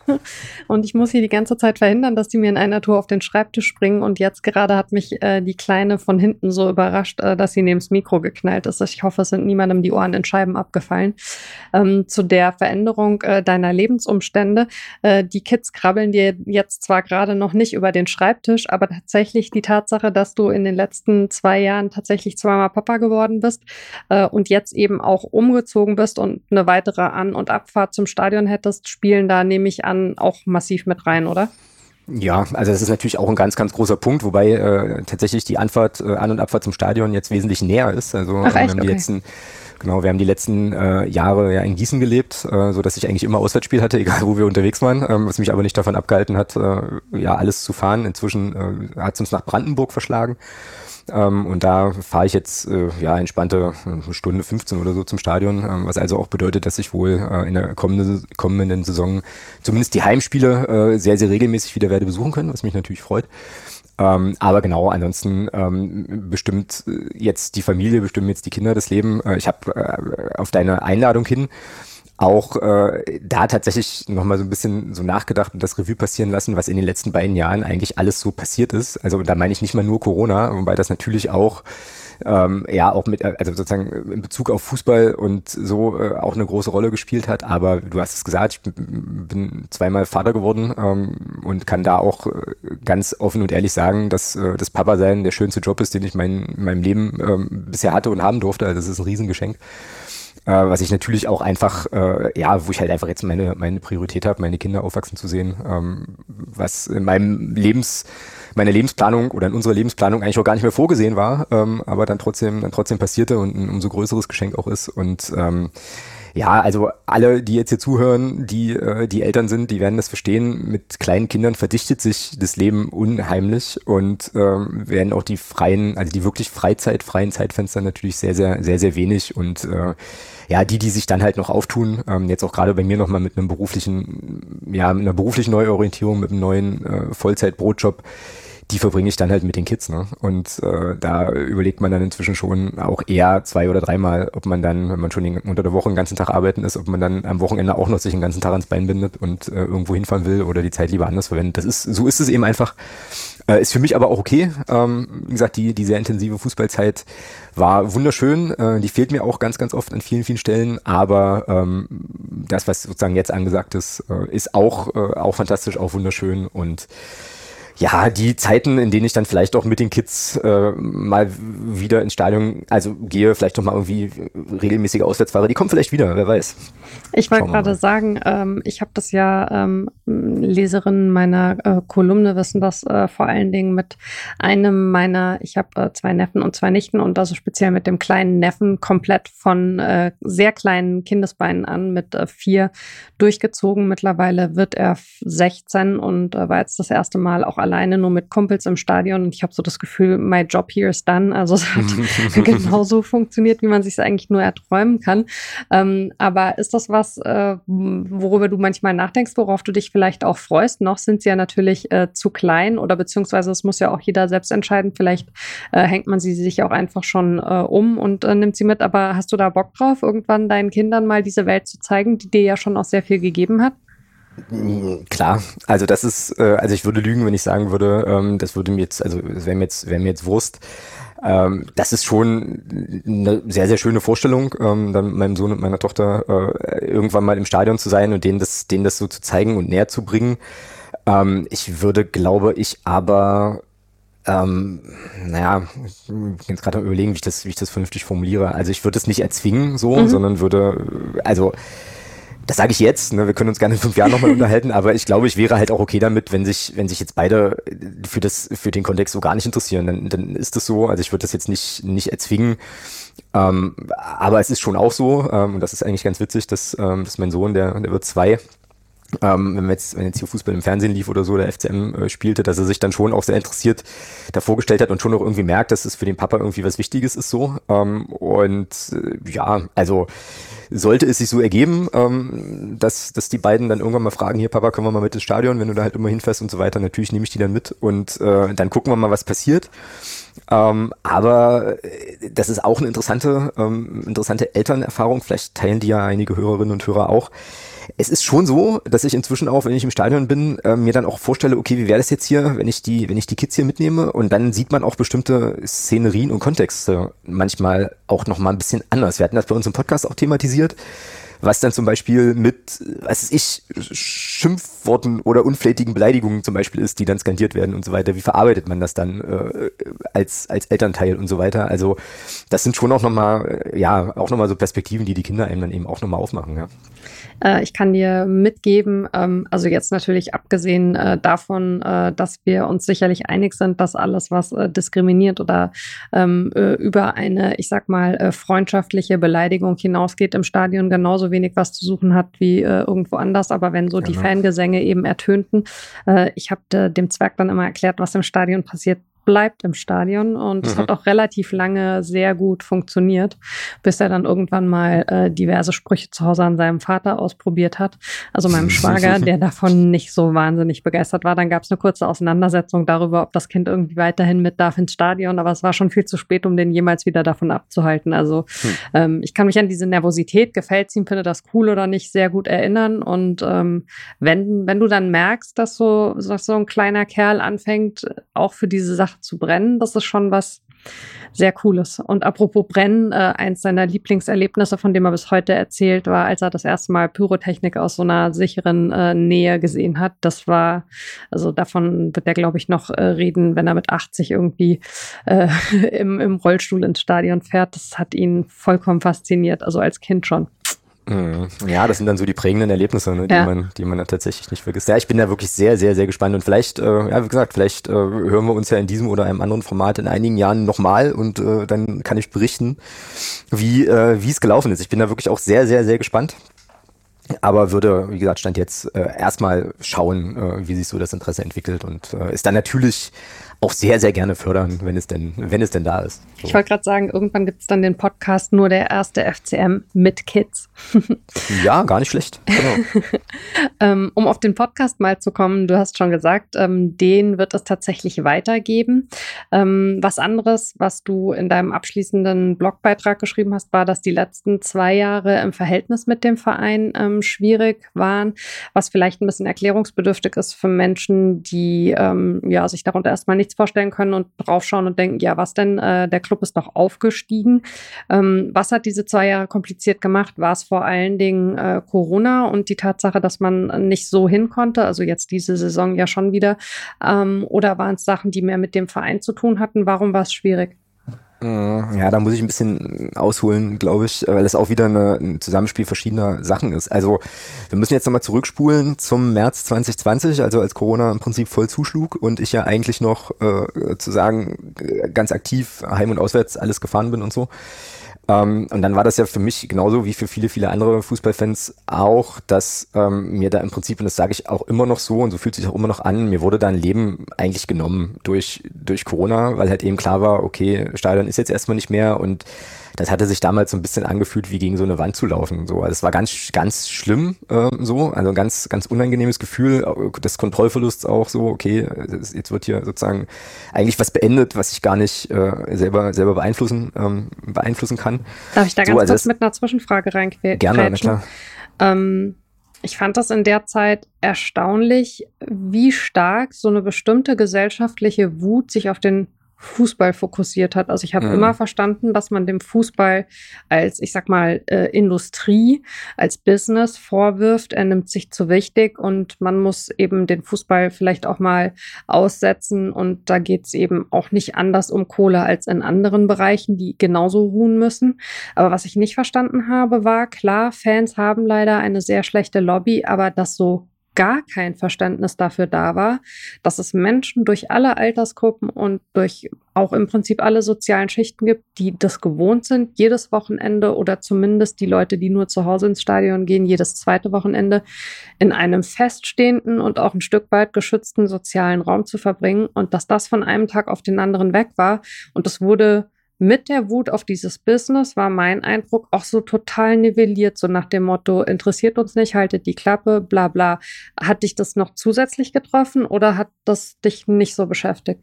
Und ich muss hier die ganze Zeit verhindern, dass die mir in einer Tour auf den Schreibtisch springen. Und jetzt gerade hat mich äh, die Kleine von hinten so überrascht, äh, dass sie neben das Mikro geknallt ist. Ich hoffe, es sind niemandem die Ohren in Scheiben abgefallen. Ähm, zu der Veränderung äh, deiner Lebensumstände. Äh, die Kids krabbeln dir jetzt zwar gerade noch nicht über den Schreibtisch, aber tatsächlich die Tatsache, dass du in den letzten zwei Jahren tatsächlich zweimal Papa geworden bist äh, und jetzt eben auch umgezogen bist und eine weitere An- und Abfahrt zum Stadion hättest, spielen da, nehme ich an, auch massiv mit rein, oder? Ja, also das ist natürlich auch ein ganz, ganz großer Punkt, wobei äh, tatsächlich die Anfahrt, äh, An- und Abfahrt zum Stadion jetzt wesentlich näher ist. Also Ach, echt? wir haben die okay. letzten Genau, wir haben die letzten äh, Jahre ja in Gießen gelebt, äh, so dass ich eigentlich immer Auswärtsspiel hatte, egal wo wir unterwegs waren, ähm, was mich aber nicht davon abgehalten hat, äh, ja alles zu fahren. Inzwischen äh, hat es uns nach Brandenburg verschlagen ähm, und da fahre ich jetzt äh, ja entspannte eine Stunde fünfzehn oder so zum Stadion, ähm, was also auch bedeutet, dass ich wohl äh, in der kommenden, kommenden Saison zumindest die Heimspiele äh, sehr, sehr regelmäßig wieder werde besuchen können, was mich natürlich freut. Ähm, aber genau, ansonsten ähm, bestimmt jetzt die Familie, bestimmen jetzt die Kinder das Leben. Äh, ich habe äh, auf deine Einladung hin auch äh, da tatsächlich nochmal so ein bisschen so nachgedacht und das Revue passieren lassen, was in den letzten beiden Jahren eigentlich alles so passiert ist. Also da meine ich nicht mal nur Corona, wobei das natürlich auch ähm, ja auch mit, also sozusagen in Bezug auf Fußball und so äh, auch eine große Rolle gespielt hat. Aber du hast es gesagt, ich bin, bin zweimal Vater geworden ähm, und kann da auch äh, ganz offen und ehrlich sagen, dass äh, das Papa-Sein der schönste Job ist, den ich mein, in meinem Leben ähm, bisher hatte und haben durfte. Also das ist ein Riesengeschenk. Äh, was ich natürlich auch einfach, äh, ja, wo ich halt einfach jetzt meine, meine Priorität habe, meine Kinder aufwachsen zu sehen, ähm, was in meinem Lebens meine Lebensplanung oder in unserer Lebensplanung eigentlich auch gar nicht mehr vorgesehen war, ähm, aber dann trotzdem, dann trotzdem passierte und ein umso größeres Geschenk auch ist. Und ähm, Ja, also alle, die jetzt hier zuhören, die äh, die Eltern sind, die werden das verstehen. Mit kleinen Kindern verdichtet sich das Leben unheimlich und ähm, werden auch die freien, also die wirklich Freizeit, freien Zeitfenster natürlich sehr, sehr, sehr, sehr wenig. Und äh, ja, die, die sich dann halt noch auftun, ähm, jetzt auch gerade bei mir nochmal mit einem beruflichen, ja, mit einer beruflichen Neuorientierung, mit einem neuen äh, Vollzeit-Brotjob, die verbringe ich dann halt mit den Kids, ne? Und äh, da überlegt man dann inzwischen schon auch eher zwei oder dreimal, ob man dann, wenn man schon den, unter der Woche den ganzen Tag arbeiten ist, ob man dann am Wochenende auch noch sich den ganzen Tag ans Bein bindet und äh, irgendwo hinfahren will oder die Zeit lieber anders verwendet. Das ist, so ist es eben einfach. Äh, ist für mich aber auch okay. Ähm, wie gesagt, die, die sehr intensive Fußballzeit war wunderschön. Äh, die fehlt mir auch ganz, ganz oft an vielen, vielen Stellen. Aber ähm, das, was sozusagen jetzt angesagt ist, äh, ist auch, äh, auch fantastisch, auch wunderschön und ja, die Zeiten, in denen ich dann vielleicht auch mit den Kids äh, mal wieder ins Stadion, also gehe, vielleicht noch mal irgendwie regelmäßige Auswärtsfahrer, die kommen vielleicht wieder, wer weiß. Ich wollte gerade sagen, ähm, ich habe das ja, ähm, Leserinnen meiner äh, Kolumne wissen das äh, vor allen Dingen mit einem meiner, ich habe äh, zwei Neffen und zwei Nichten und also speziell mit dem kleinen Neffen komplett von äh, sehr kleinen Kindesbeinen an mit äh, vier durchgezogen. Mittlerweile wird er sechzehn und äh, war jetzt das erste Mal auch alleine nur mit Kumpels im Stadion und ich habe so das Gefühl, my job here is done. Also es hat genauso funktioniert, wie man sich es eigentlich nur erträumen kann. Ähm, aber ist das was, äh, worüber du manchmal nachdenkst, worauf du dich vielleicht auch freust? Noch sind sie ja natürlich äh, zu klein oder beziehungsweise es muss ja auch jeder selbst entscheiden. Vielleicht äh, hängt man sie sich auch einfach schon äh, um und äh, nimmt sie mit. Aber hast du da Bock drauf, irgendwann deinen Kindern mal diese Welt zu zeigen, die dir ja schon auch sehr viel gegeben hat? Klar, also das ist, äh, also ich würde lügen, wenn ich sagen würde, ähm, das würde mir jetzt, also es wäre mir jetzt, wäre mir jetzt Wurst. Ähm, das ist schon eine sehr, sehr schöne Vorstellung, ähm, dann mit meinem Sohn und meiner Tochter äh, irgendwann mal im Stadion zu sein und denen das, denen das so zu zeigen und näher zu bringen. Ähm, ich würde, glaube ich, aber ähm, naja, ich bin jetzt gerade am Überlegen, wie ich das, wie ich das vernünftig formuliere. Also ich würde es nicht erzwingen so, mhm. sondern würde, also das sage ich jetzt, ne, wir können uns gerne in fünf Jahren nochmal unterhalten, aber ich glaube, ich wäre halt auch okay damit, wenn sich, wenn sich jetzt beide für das, für den Kontext so gar nicht interessieren, dann, dann ist das so. Also ich würde das jetzt nicht, nicht erzwingen. Ähm, aber es ist schon auch so, ähm, und das ist eigentlich ganz witzig, dass, ähm, dass mein Sohn, der, der wird zwei, Ähm, wenn jetzt, wenn jetzt hier Fußball im Fernsehen lief oder so, der F C M äh, spielte, dass er sich dann schon auch sehr interessiert da vorgestellt hat und schon auch irgendwie merkt, dass es für den Papa irgendwie was Wichtiges ist so. Ähm, und äh, ja, also sollte es sich so ergeben, ähm, dass, dass die beiden dann irgendwann mal fragen, hier Papa, können wir mal mit ins Stadion, wenn du da halt immer hinfährst und so weiter, natürlich nehme ich die dann mit und äh, dann gucken wir mal, was passiert. Ähm, aber das ist auch eine interessante, ähm, interessante Elternerfahrung, vielleicht teilen die ja einige Hörerinnen und Hörer auch. Es ist schon so, dass ich inzwischen auch, wenn ich im Stadion bin, äh, mir dann auch vorstelle, okay, wie wäre das jetzt hier, wenn ich die, wenn ich die Kids hier mitnehme und dann sieht man auch bestimmte Szenerien und Kontexte manchmal auch noch mal ein bisschen anders. Wir hatten das bei uns im Podcast auch thematisiert, was dann zum Beispiel mit, was weiß ich, Schimpfworten oder unflätigen Beleidigungen zum Beispiel ist, die dann skandiert werden und so weiter. Wie verarbeitet man das dann äh, als als Elternteil und so weiter? Also das sind schon auch nochmal, ja, auch nochmal so Perspektiven, die die Kinder einem dann eben auch nochmal aufmachen, ja. Äh, ich kann dir mitgeben, ähm, also jetzt natürlich abgesehen äh, davon, äh, dass wir uns sicherlich einig sind, dass alles, was äh, diskriminiert oder ähm, äh, über eine, ich sag mal, äh, freundschaftliche Beleidigung hinausgeht im Stadion, genauso wenig was zu suchen hat wie äh, irgendwo anders. Aber wenn so genau. die Fangesänge eben ertönten, äh, ich habe äh, dem Zwerg dann immer erklärt, was im Stadion passiert, bleibt im Stadion und es mhm. hat auch relativ lange sehr gut funktioniert, bis er dann irgendwann mal äh, diverse Sprüche zu Hause an seinem Vater ausprobiert hat, also meinem Schwager, der davon nicht so wahnsinnig begeistert war. Dann gab es eine kurze Auseinandersetzung darüber, ob das Kind irgendwie weiterhin mit darf ins Stadion, aber es war schon viel zu spät, um den jemals wieder davon abzuhalten. Also mhm. ähm, ich kann mich an diese Nervosität, gefällt's ihm, finde das cool oder nicht, sehr gut erinnern und ähm, wenn, wenn du dann merkst, dass so, dass so ein kleiner Kerl anfängt, auch für diese Sache zu brennen, das ist schon was sehr Cooles. Und apropos Brennen, äh, eins seiner Lieblingserlebnisse, von dem er bis heute erzählt, war, als er das erste Mal Pyrotechnik aus so einer sicheren äh, Nähe gesehen hat. Das war, also davon wird er, glaube ich, noch äh, reden, wenn er mit achtzig irgendwie äh, im, im Rollstuhl ins Stadion fährt. Das hat ihn vollkommen fasziniert, also als Kind schon. Ja, das sind dann so die prägenden Erlebnisse, ne, die Ja. man, die man dann tatsächlich nicht vergisst. Ja, ich bin da wirklich sehr, sehr, sehr gespannt und vielleicht, äh, ja, wie gesagt, vielleicht äh, hören wir uns ja in diesem oder einem anderen Format in einigen Jahren nochmal und äh, dann kann ich berichten, wie äh, wie es gelaufen ist. Ich bin da wirklich auch sehr, sehr, sehr gespannt. Aber würde, wie gesagt, Stand jetzt äh, erstmal schauen, äh, wie sich so das Interesse entwickelt und äh, ist dann natürlich auch sehr, sehr gerne fördern, wenn es denn, wenn es denn da ist. So. Ich wollte gerade sagen, irgendwann gibt es dann den Podcast Nur der erste F C M mit Kids. Ja, gar nicht schlecht. Genau. ähm, um auf den Podcast mal zu kommen, du hast schon gesagt, ähm, den wird es tatsächlich weitergeben. Ähm, was anderes, was du in deinem abschließenden Blogbeitrag geschrieben hast, war, dass die letzten zwei Jahre im Verhältnis mit dem Verein ähm, schwierig waren, was vielleicht ein bisschen erklärungsbedürftig ist für Menschen, die ähm, ja, sich darunter erstmal nichts vorstellen können und draufschauen und denken, ja, was denn, äh, der Club ist doch aufgestiegen. Ähm, was hat diese zwei Jahre kompliziert gemacht? War es vor allen Dingen äh, Corona und die Tatsache, dass man nicht so hin konnte, also jetzt diese Saison ja schon wieder, ähm, oder waren es Sachen, die mehr mit dem Verein zu tun hatten? Warum war es schwierig? Ja, da muss ich ein bisschen ausholen, glaube ich, weil es auch wieder eine, ein Zusammenspiel verschiedener Sachen ist. Also wir müssen jetzt nochmal zurückspulen zum März zwanzig zwanzig, also als Corona im Prinzip voll zuschlug und ich ja eigentlich noch äh, zu sagen ganz aktiv heim und auswärts alles gefahren bin und so. Ähm, und dann war das ja für mich genauso wie für viele, viele andere Fußballfans auch, dass ähm, mir da im Prinzip, und das sage ich auch immer noch so und so fühlt sich auch immer noch an, mir wurde da ein Leben eigentlich genommen durch, durch Corona, weil halt eben klar war, okay, Stadion ist jetzt erstmal nicht mehr und das hatte sich damals so ein bisschen angefühlt, wie gegen so eine Wand zu laufen. So. Also es war ganz, ganz schlimm äh, so, also ein ganz, ganz unangenehmes Gefühl des Kontrollverlusts auch so, okay, jetzt wird hier sozusagen eigentlich was beendet, was ich gar nicht äh, selber, selber beeinflussen, ähm, beeinflussen kann. Darf ich da ganz so, also kurz mit einer Zwischenfrage reinquetschen? Gerne, na klar. Ähm, ich fand das in der Zeit erstaunlich, wie stark so eine bestimmte gesellschaftliche Wut sich auf den Fußball fokussiert hat. Also ich habe mhm. immer verstanden, dass man dem Fußball als, ich sag mal, äh, Industrie, als Business vorwirft, er nimmt sich zu wichtig und man muss eben den Fußball vielleicht auch mal aussetzen und da geht es eben auch nicht anders um Kohle als in anderen Bereichen, die genauso ruhen müssen. Aber was ich nicht verstanden habe, war, klar, Fans haben leider eine sehr schlechte Lobby, aber das so gar kein Verständnis dafür da war, dass es Menschen durch alle Altersgruppen und durch auch im Prinzip alle sozialen Schichten gibt, die das gewohnt sind, jedes Wochenende oder zumindest die Leute, die nur zu Hause ins Stadion gehen, jedes zweite Wochenende in einem feststehenden und auch ein Stück weit geschützten sozialen Raum zu verbringen und dass das von einem Tag auf den anderen weg war und es wurde mit der Wut auf dieses Business, war mein Eindruck, auch so total nivelliert, so nach dem Motto, interessiert uns nicht, haltet die Klappe, bla bla. Hat dich das noch zusätzlich getroffen oder hat das dich nicht so beschäftigt?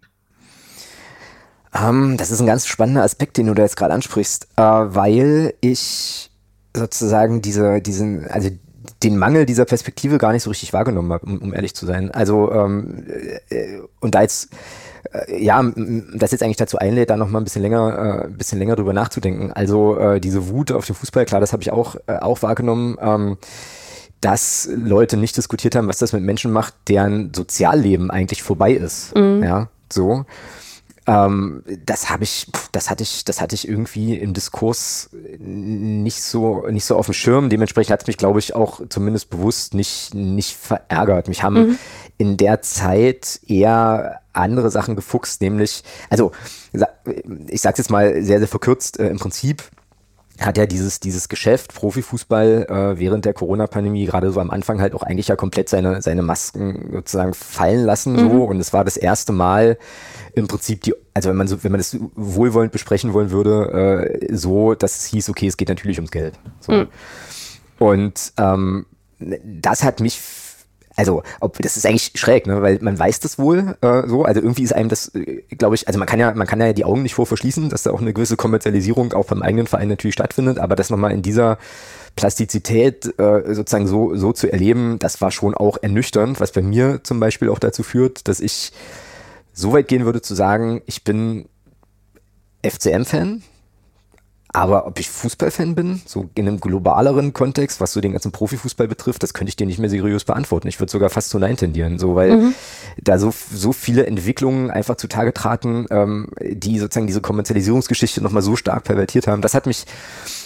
Um, das ist ein ganz spannender Aspekt, den du da jetzt gerade ansprichst, äh, weil ich sozusagen diese, diesen, also den Mangel dieser Perspektive gar nicht so richtig wahrgenommen habe, um, um ehrlich zu sein. Also ähm, äh, und da jetzt ja, das jetzt eigentlich dazu einlädt, da noch mal ein bisschen länger, äh, ein bisschen länger drüber nachzudenken. Also äh, diese Wut auf den Fußball, klar, das habe ich auch, äh, auch wahrgenommen, ähm, dass Leute nicht diskutiert haben, was das mit Menschen macht, deren Sozialleben eigentlich vorbei ist. Mhm. Ja, so. Ähm, das habe ich, das hatte ich, das hatte ich irgendwie im Diskurs nicht so, nicht so auf dem Schirm. Dementsprechend hat es mich, glaube ich, auch zumindest bewusst nicht, nicht verärgert. Mich haben mhm. in der Zeit eher andere Sachen gefuchst, nämlich, also ich sag's jetzt mal sehr, sehr verkürzt, äh, im Prinzip hat ja dieses, dieses Geschäft Profifußball äh, während der Corona-Pandemie gerade so am Anfang halt auch eigentlich ja komplett seine, seine Masken sozusagen fallen lassen, so, mhm. und es war das erste Mal im Prinzip die, also wenn man so, wenn man das wohlwollend besprechen wollen würde, äh, so, dass es hieß, okay, es geht natürlich ums Geld. So. Mhm. Und ähm, das hat mich Also, ob, das ist eigentlich schräg, ne, weil man weiß das wohl äh, so, also irgendwie ist einem das, äh, glaube ich, also man kann ja, man kann ja die Augen nicht vor verschließen, dass da auch eine gewisse Kommerzialisierung auch beim eigenen Verein natürlich stattfindet, aber das nochmal in dieser Plastizität äh, sozusagen so, so zu erleben, das war schon auch ernüchternd, was bei mir zum Beispiel auch dazu führt, dass ich so weit gehen würde zu sagen, ich bin F C M-Fan, aber ob ich Fußballfan bin, so in einem globaleren Kontext, was so den ganzen Profifußball betrifft, das könnte ich dir nicht mehr seriös beantworten. Ich würde sogar fast zu Nein tendieren, so, weil mhm. da so, so viele Entwicklungen einfach zutage traten, ähm, die sozusagen diese Kommerzialisierungsgeschichte nochmal so stark pervertiert haben. Das hat mich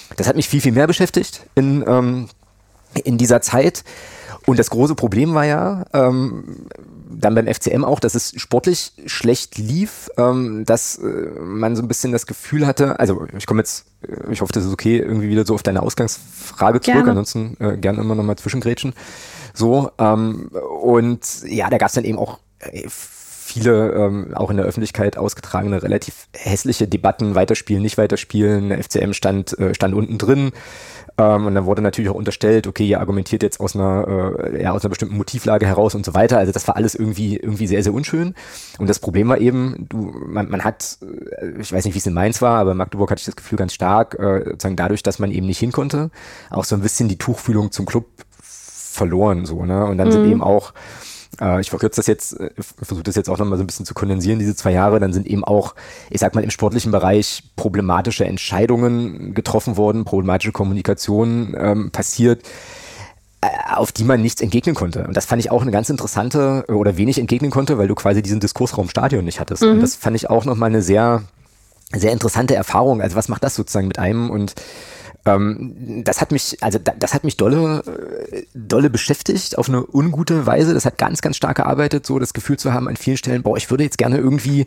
das hat mich viel, viel mehr beschäftigt in, ähm, in dieser Zeit. Und das große Problem war ja, ähm, dann beim F C M auch, dass es sportlich schlecht lief, ähm, dass äh, man so ein bisschen das Gefühl hatte, also ich komme jetzt, ich hoffe, das ist okay, irgendwie wieder so auf deine Ausgangsfrage zurück, gerne. Ansonsten äh, gerne immer nochmal zwischengrätschen. So, ähm, und ja, da gab es dann eben auch äh, viele ähm, auch in der Öffentlichkeit ausgetragene, relativ hässliche Debatten, weiterspielen, nicht weiterspielen, der F C M stand, äh, stand unten drin. Ähm, und dann wurde natürlich auch unterstellt, okay, ihr argumentiert jetzt aus einer, äh, ja, aus einer bestimmten Motivlage heraus und so weiter. Also das war alles irgendwie, irgendwie sehr, sehr unschön. Und das Problem war eben, du, man, man hat, ich weiß nicht, wie es in Mainz war, aber in Magdeburg hatte ich das Gefühl ganz stark, äh, sozusagen dadurch, dass man eben nicht hin konnte, auch so ein bisschen die Tuchfühlung zum Club verloren, so, ne? Und dann mhm. sind eben auch, äh, ich verkürze das jetzt, äh, versuche das jetzt auch nochmal so ein bisschen zu kondensieren, diese zwei Jahre, dann sind eben auch, ich sag mal, im sportlichen Bereich problematische Entscheidungen getroffen worden, problematische Kommunikation ähm, passiert, äh, auf die man nichts entgegnen konnte. Und das fand ich auch eine ganz interessante, oder wenig entgegnen konnte, weil du quasi diesen Diskursraum Stadion nicht hattest. Mhm. Und das fand ich auch nochmal eine sehr, sehr interessante Erfahrung. Also was macht das sozusagen mit einem? Und Ähm, das hat mich, also das hat mich dolle, dolle beschäftigt auf eine ungute Weise. Das hat ganz, ganz stark gearbeitet, so das Gefühl zu haben an vielen Stellen, boah, ich würde jetzt gerne irgendwie,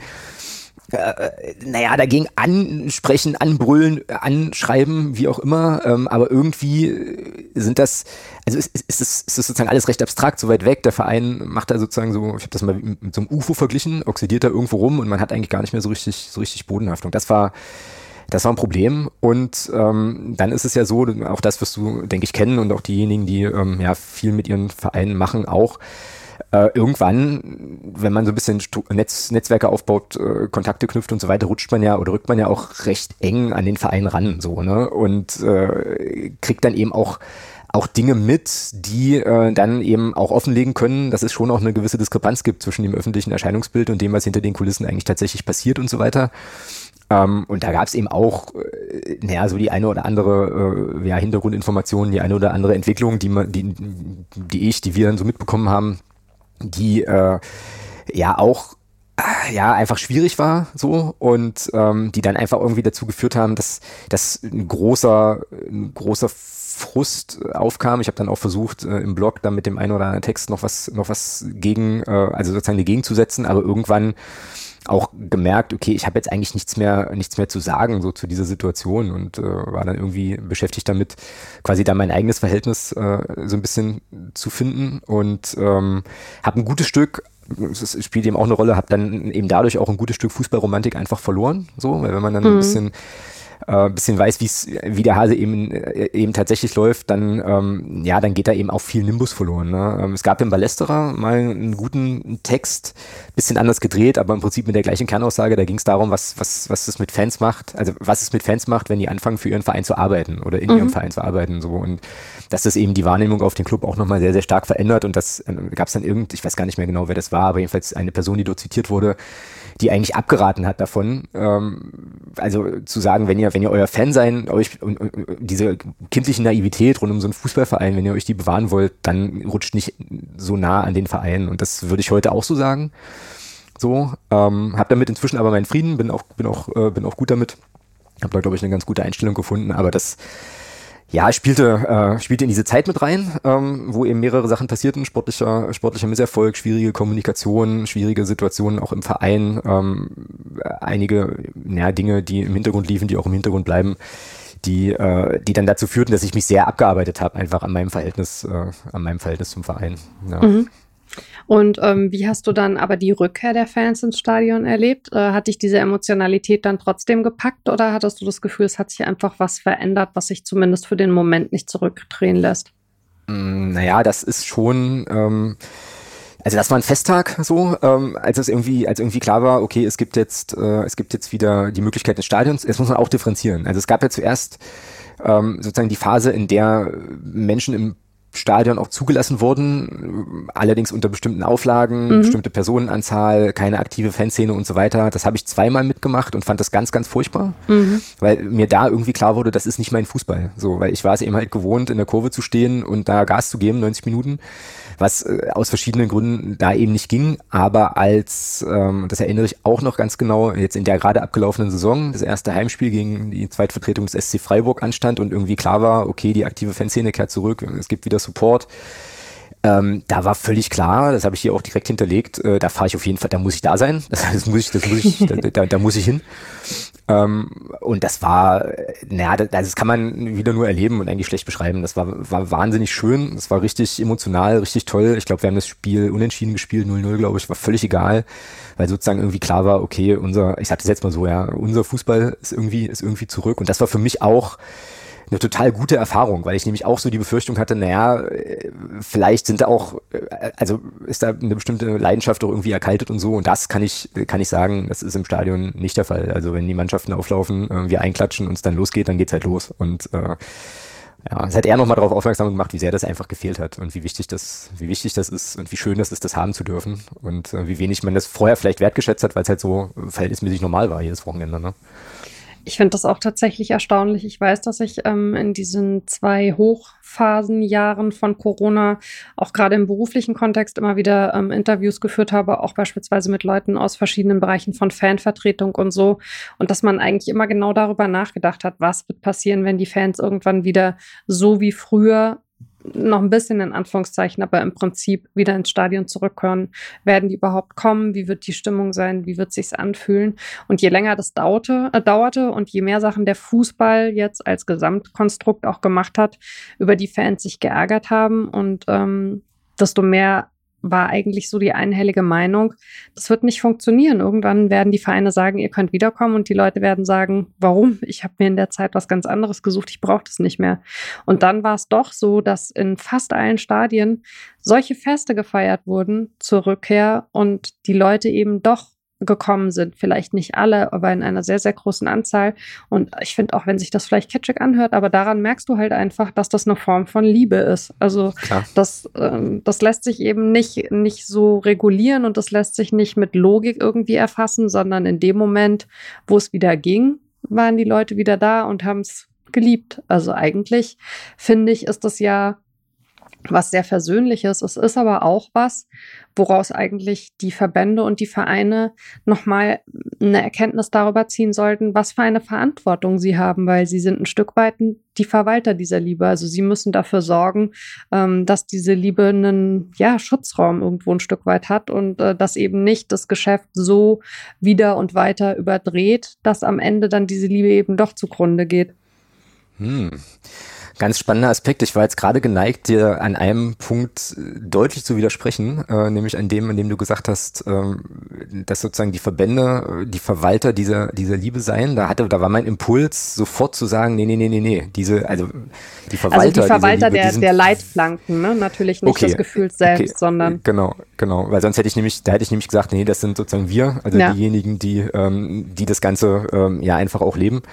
äh, naja, dagegen ansprechen, anbrüllen, anschreiben, wie auch immer. Ähm, aber irgendwie sind das, also ist, ist, ist, ist das sozusagen alles recht abstrakt, so weit weg. Der Verein macht da sozusagen so, ich habe das mal mit so einem U F O verglichen, oxidiert da irgendwo rum und man hat eigentlich gar nicht mehr so richtig, so richtig Bodenhaftung. Das war Das war ein Problem und ähm, dann ist es ja so, auch das wirst du, denke ich, kennen und auch diejenigen, die ähm, ja viel mit ihren Vereinen machen, auch äh, irgendwann, wenn man so ein bisschen Netz, Netzwerke aufbaut, äh, Kontakte knüpft und so weiter, rutscht man ja oder rückt man ja auch recht eng an den Verein ran, so, ne? Und äh, kriegt dann eben auch auch Dinge mit, die äh, dann eben auch offenlegen können, dass es schon auch eine gewisse Diskrepanz gibt zwischen dem öffentlichen Erscheinungsbild und dem, was hinter den Kulissen eigentlich tatsächlich passiert und so weiter. Um, und da gab es eben auch, äh, naja, so die eine oder andere äh, ja, Hintergrundinformation, die eine oder andere Entwicklung, die man, die, die ich, die wir dann so mitbekommen haben, die äh, ja auch äh, ja einfach schwierig war so und ähm, die dann einfach irgendwie dazu geführt haben, dass, dass ein großer, ein großer Frust aufkam. Ich habe dann auch versucht, äh, im Blog dann mit dem einen oder anderen Text noch was, noch was gegen, äh, also sozusagen dagegen zu setzen, aber irgendwann auch gemerkt, okay, ich habe jetzt eigentlich nichts mehr, nichts mehr zu sagen so zu dieser Situation und äh, war dann irgendwie beschäftigt damit, quasi da mein eigenes Verhältnis äh, so ein bisschen zu finden und ähm, habe ein gutes Stück, das spielt eben auch eine Rolle, habe dann eben dadurch auch ein gutes Stück Fußballromantik einfach verloren, so, weil wenn man dann mhm. ein bisschen äh, bisschen weiß, wie's, wie der Hase eben, äh, eben tatsächlich läuft, dann, ähm, ja, dann geht da eben auch viel Nimbus verloren. Ne? Ähm, es gab im Ballesterer mal einen guten Text, bisschen anders gedreht, aber im Prinzip mit der gleichen Kernaussage. Da ging es darum, was, was, was es mit Fans macht, also was es mit Fans macht, wenn die anfangen, für ihren Verein zu arbeiten oder in mhm. ihrem Verein zu arbeiten. So. Und dass das eben die Wahrnehmung auf den Club auch nochmal sehr, sehr stark verändert. Und das äh, gab es dann irgend, ich weiß gar nicht mehr genau, wer das war, aber jedenfalls eine Person, die dort zitiert wurde, die eigentlich abgeraten hat davon, ähm, also zu sagen, wenn ihr, wenn ihr euer Fan sein, euch und, und, diese kindliche Naivität rund um so einen Fußballverein, wenn ihr euch die bewahren wollt, dann rutscht nicht so nah an den Verein. Und das würde ich heute auch so sagen. So, ähm, habe damit inzwischen aber meinen Frieden, bin auch, bin auch, äh, bin auch gut damit. Habe da, glaube ich, eine ganz gute Einstellung gefunden, aber das ja, spielte, äh, spielte in diese Zeit mit rein, ähm, wo eben mehrere Sachen passierten, sportlicher, sportlicher Misserfolg, schwierige Kommunikation, schwierige Situationen auch im Verein, ähm, einige ja, Dinge, die im Hintergrund liefen, die auch im Hintergrund bleiben, die, äh, die dann dazu führten, dass ich mich sehr abgearbeitet habe, einfach an meinem Verhältnis, äh, an meinem Verhältnis zum Verein. Ja. Mhm. Und ähm, wie hast du dann aber die Rückkehr der Fans ins Stadion erlebt? Äh, hat dich diese Emotionalität dann trotzdem gepackt oder hattest du das Gefühl, es hat sich einfach was verändert, was sich zumindest für den Moment nicht zurückdrehen lässt? Mm, naja, das ist schon, ähm, also das war ein Festtag so, ähm, als es irgendwie, als irgendwie klar war, okay, es gibt jetzt, äh, es gibt jetzt wieder die Möglichkeit des Stadions. Jetzt muss man auch differenzieren. Also es gab ja zuerst ähm, sozusagen die Phase, in der Menschen im Stadion auch zugelassen worden, allerdings unter bestimmten Auflagen, mhm. bestimmte Personenanzahl, keine aktive Fanszene und so weiter. Das habe ich zweimal mitgemacht und fand das ganz, ganz furchtbar, mhm. weil mir da irgendwie klar wurde, das ist nicht mein Fußball. So, weil ich war es eben halt gewohnt, in der Kurve zu stehen und da Gas zu geben, neunzig Minuten, was äh, aus verschiedenen Gründen da eben nicht ging. Aber als, ähm, das erinnere ich auch noch ganz genau, jetzt in der gerade abgelaufenen Saison, das erste Heimspiel gegen die Zweitvertretung des S C Freiburg anstand und irgendwie klar war, okay, die aktive Fanszene kehrt zurück, es gibt wieder Support. Ähm, da war völlig klar, das habe ich hier auch direkt hinterlegt, äh, da fahre ich auf jeden Fall, da muss ich da sein, das, das muss ich, das muss ich, da, da, da muss ich hin. Ähm, und das war, naja, das, das kann man wieder nur erleben und eigentlich schlecht beschreiben. Das war, war wahnsinnig schön, das war richtig emotional, richtig toll. Ich glaube, wir haben das Spiel unentschieden gespielt, null null, glaube ich, war völlig egal, weil sozusagen irgendwie klar war, okay, unser, ich sag das jetzt mal so, ja, unser Fußball ist irgendwie, ist irgendwie zurück und das war für mich auch eine total gute Erfahrung, weil ich nämlich auch so die Befürchtung hatte, naja, vielleicht sind da auch, also ist da eine bestimmte Leidenschaft doch irgendwie erkaltet und so und das kann ich, kann ich sagen, das ist im Stadion nicht der Fall. Also wenn die Mannschaften auflaufen, wir einklatschen und es dann losgeht, dann geht's halt los und äh, ja, es hat er nochmal darauf aufmerksam gemacht, wie sehr das einfach gefehlt hat und wie wichtig das, wie wichtig das ist und wie schön das ist, das haben zu dürfen und äh, wie wenig man das vorher vielleicht wertgeschätzt hat, weil es halt so verhältnismäßig normal war jedes Wochenende, ne? Ich finde das auch tatsächlich erstaunlich. Ich weiß, dass ich ähm, in diesen zwei Hochphasenjahren von Corona auch gerade im beruflichen Kontext immer wieder ähm, Interviews geführt habe, auch beispielsweise mit Leuten aus verschiedenen Bereichen von Fanvertretung und so. Und dass man eigentlich immer genau darüber nachgedacht hat, was wird passieren, wenn die Fans irgendwann wieder so wie früher noch ein bisschen in Anführungszeichen, aber im Prinzip wieder ins Stadion zurückkehren. Werden die überhaupt kommen? Wie wird die Stimmung sein? Wie wird sich's anfühlen? Und je länger das dauerte, äh, dauerte und je mehr Sachen der Fußball jetzt als Gesamtkonstrukt auch gemacht hat, über die Fans sich geärgert haben und ähm, desto mehr war eigentlich so die einhellige Meinung, das wird nicht funktionieren. Irgendwann werden die Vereine sagen, ihr könnt wiederkommen und die Leute werden sagen, warum? Ich habe mir in der Zeit was ganz anderes gesucht, ich brauche das nicht mehr. Und dann war es doch so, dass in fast allen Stadien solche Feste gefeiert wurden zur Rückkehr und die Leute eben doch gekommen sind. Vielleicht nicht alle, aber in einer sehr, sehr großen Anzahl. Und ich finde auch, wenn sich das vielleicht kitschig anhört, aber daran merkst du halt einfach, dass das eine Form von Liebe ist. Also das, ähm, das lässt sich eben nicht, nicht so regulieren und das lässt sich nicht mit Logik irgendwie erfassen, sondern in dem Moment, wo es wieder ging, waren die Leute wieder da und haben es geliebt. Also eigentlich, finde ich, ist das ja was sehr Versöhnliches. Es ist aber auch was, woraus eigentlich die Verbände und die Vereine nochmal eine Erkenntnis darüber ziehen sollten, was für eine Verantwortung sie haben, weil sie sind ein Stück weit die Verwalter dieser Liebe. Also sie müssen dafür sorgen, dass diese Liebe einen ja, Schutzraum irgendwo ein Stück weit hat und dass eben nicht das Geschäft so wieder und weiter überdreht, dass am Ende dann diese Liebe eben doch zugrunde geht. Hm. Ganz spannender Aspekt. Ich war jetzt gerade geneigt, dir an einem Punkt deutlich zu widersprechen, äh, nämlich an dem, an dem du gesagt hast, äh, dass sozusagen die Verbände die Verwalter dieser dieser Liebe seien. Da hatte, da war mein Impuls, sofort zu sagen, nee, nee, nee, nee, nee, diese, also die Verwalter, also die Verwalter Liebe, der, die sind, der Leitplanken, ne? Natürlich nicht okay, das Gefühl selbst, okay, sondern genau, genau, weil sonst hätte ich nämlich, da hätte ich nämlich gesagt, nee, das sind sozusagen wir, also ja. diejenigen, die ähm, die das Ganze ähm, ja einfach auch leben.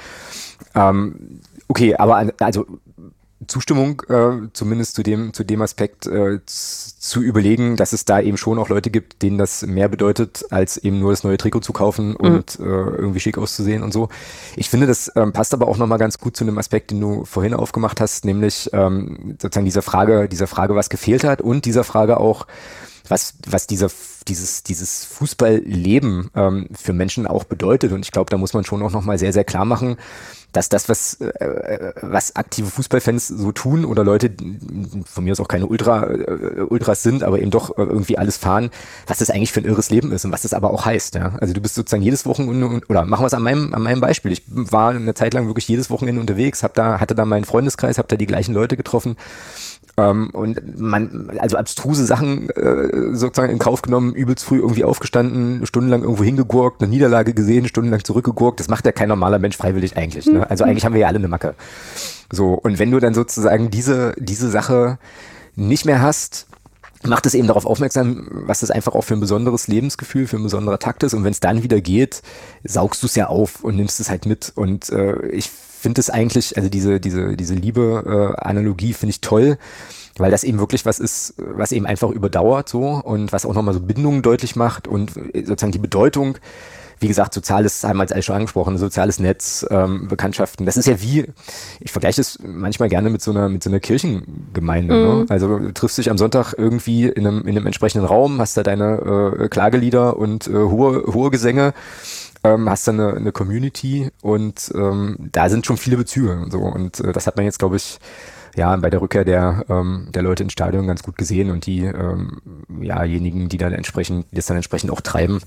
Ähm, okay, aber also Zustimmung, äh, zumindest zu dem zu dem Aspekt äh, zu überlegen, dass es da eben schon auch Leute gibt, denen das mehr bedeutet, als eben nur das neue Trikot zu kaufen und mhm. äh, irgendwie schick auszusehen und so. Ich finde, das ähm, passt aber auch nochmal ganz gut zu einem Aspekt, den du vorhin aufgemacht hast, nämlich ähm, sozusagen dieser Frage, dieser Frage, was gefehlt hat und dieser Frage auch, was was dieser dieses dieses Fußballleben ähm, für Menschen auch bedeutet. Und ich glaube, da muss man schon auch nochmal sehr, sehr klar machen, dass das, was äh, was aktive Fußballfans so tun oder Leute, von mir aus auch keine Ultra, äh, Ultras sind, aber eben doch irgendwie alles fahren, was das eigentlich für ein irres Leben ist und was das aber auch heißt. Ja? Also du bist sozusagen jedes Wochenende, oder machen wir es an meinem, an meinem Beispiel. Ich war eine Zeit lang wirklich jedes Wochenende unterwegs, hab da, hatte da meinen Freundeskreis, habe da die gleichen Leute getroffen. Um, und man, also abstruse Sachen äh, sozusagen in Kauf genommen, übelst früh irgendwie aufgestanden, stundenlang irgendwo hingegurkt, eine Niederlage gesehen, stundenlang zurückgegurkt. Das macht ja kein normaler Mensch freiwillig eigentlich. Ne? Also eigentlich haben wir ja alle eine Macke. So, und wenn du dann sozusagen diese diese Sache nicht mehr hast, macht es eben darauf aufmerksam, was das einfach auch für ein besonderes Lebensgefühl, für ein besonderer Takt ist. Und wenn es dann wieder geht, saugst du es ja auf und nimmst es halt mit. Und äh, ich finde es eigentlich, also diese diese diese Liebe-Analogie finde ich toll, weil das eben wirklich was ist, was eben einfach überdauert so und was auch nochmal so Bindungen deutlich macht und sozusagen die Bedeutung. Wie gesagt, soziales, haben wir jetzt alles schon angesprochen, soziales Netz, ähm, Bekanntschaften. Das ist ja wie, ich vergleiche es manchmal gerne mit so einer mit so einer Kirchengemeinde. Mhm. Ne? Also du triffst dich am Sonntag irgendwie in einem in einem entsprechenden Raum, hast da deine äh, Klagelieder und äh, hohe hohe Gesänge, ähm, hast dann eine, eine Community und ähm, da sind schon viele Bezüge und so. Und äh, das hat man jetzt, glaube ich, ja, bei der Rückkehr der ähm, der Leute ins Stadion ganz gut gesehen und die ähm, jahjenigen, die dann entsprechend, die das dann entsprechend auch treiben.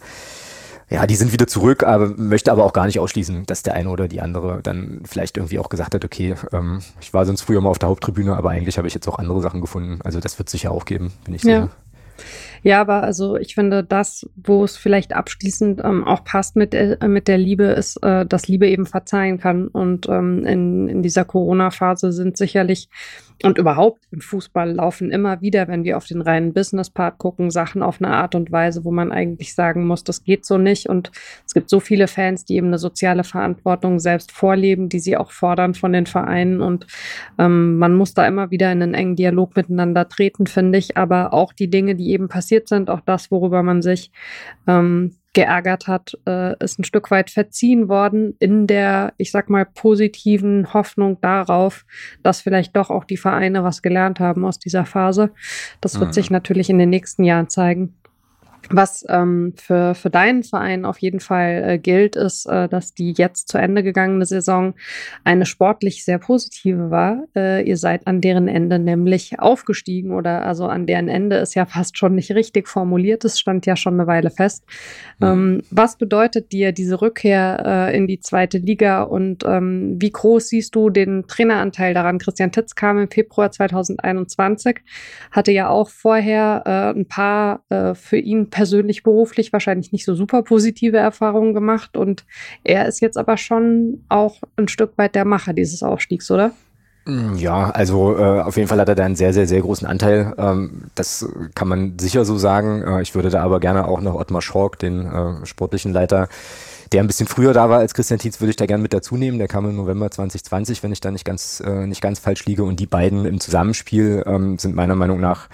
Ja, die sind wieder zurück, aber möchte aber auch gar nicht ausschließen, dass der eine oder die andere dann vielleicht irgendwie auch gesagt hat, okay, ähm, ich war sonst früher mal auf der Haupttribüne, aber eigentlich habe ich jetzt auch andere Sachen gefunden. Also das wird es sicher auch geben, bin ich sicher. Ja. Ja, aber also ich finde, das, wo es vielleicht abschließend ähm, auch passt mit, äh, mit der Liebe, ist, äh, dass Liebe eben verzeihen kann. Und ähm, in, in dieser Corona-Phase sind sicherlich und überhaupt im Fußball laufen immer wieder, wenn wir auf den reinen Business-Part gucken, Sachen auf eine Art und Weise, wo man eigentlich sagen muss, das geht so nicht. Und es gibt so viele Fans, die eben eine soziale Verantwortung selbst vorleben, die sie auch fordern von den Vereinen. Und ähm, man muss da immer wieder in einen engen Dialog miteinander treten, finde ich. Aber auch die Dinge, die eben passiert sind, auch das, worüber man sich ähm, geärgert hat, äh, ist ein Stück weit verziehen worden in der, ich sag mal, positiven Hoffnung darauf, dass vielleicht doch auch die Vereine was gelernt haben aus dieser Phase. Das wird mhm. sich natürlich in den nächsten Jahren zeigen. Was ähm, für, für deinen Verein auf jeden Fall äh, gilt, ist, äh, dass die jetzt zu Ende gegangene Saison eine sportlich sehr positive war. Äh, ihr seid an deren Ende nämlich aufgestiegen oder also an deren Ende ist ja fast schon nicht richtig formuliert. Es stand ja schon eine Weile fest. Mhm. Ähm, was bedeutet dir diese Rückkehr äh, in die zweite Liga und ähm, wie groß siehst du den Traineranteil daran? Christian Titz kam im Februar zweitausendeinundzwanzig, hatte ja auch vorher äh, ein paar äh, für ihn persönlich, beruflich wahrscheinlich nicht so super positive Erfahrungen gemacht und er ist jetzt aber schon auch ein Stück weit der Macher dieses Aufstiegs, oder? Ja, also äh, auf jeden Fall hat er da einen sehr, sehr, sehr großen Anteil. Ähm, das kann man sicher so sagen. Äh, ich würde da aber gerne auch noch Ottmar Schork, den äh, sportlichen Leiter, der ein bisschen früher da war als Christian Tietz, würde ich da gerne mit dazu nehmen. Der kam im November zwanzig zwanzig, wenn ich da nicht ganz, äh, nicht ganz falsch liege. Und die beiden im Zusammenspiel ähm, sind meiner Meinung nach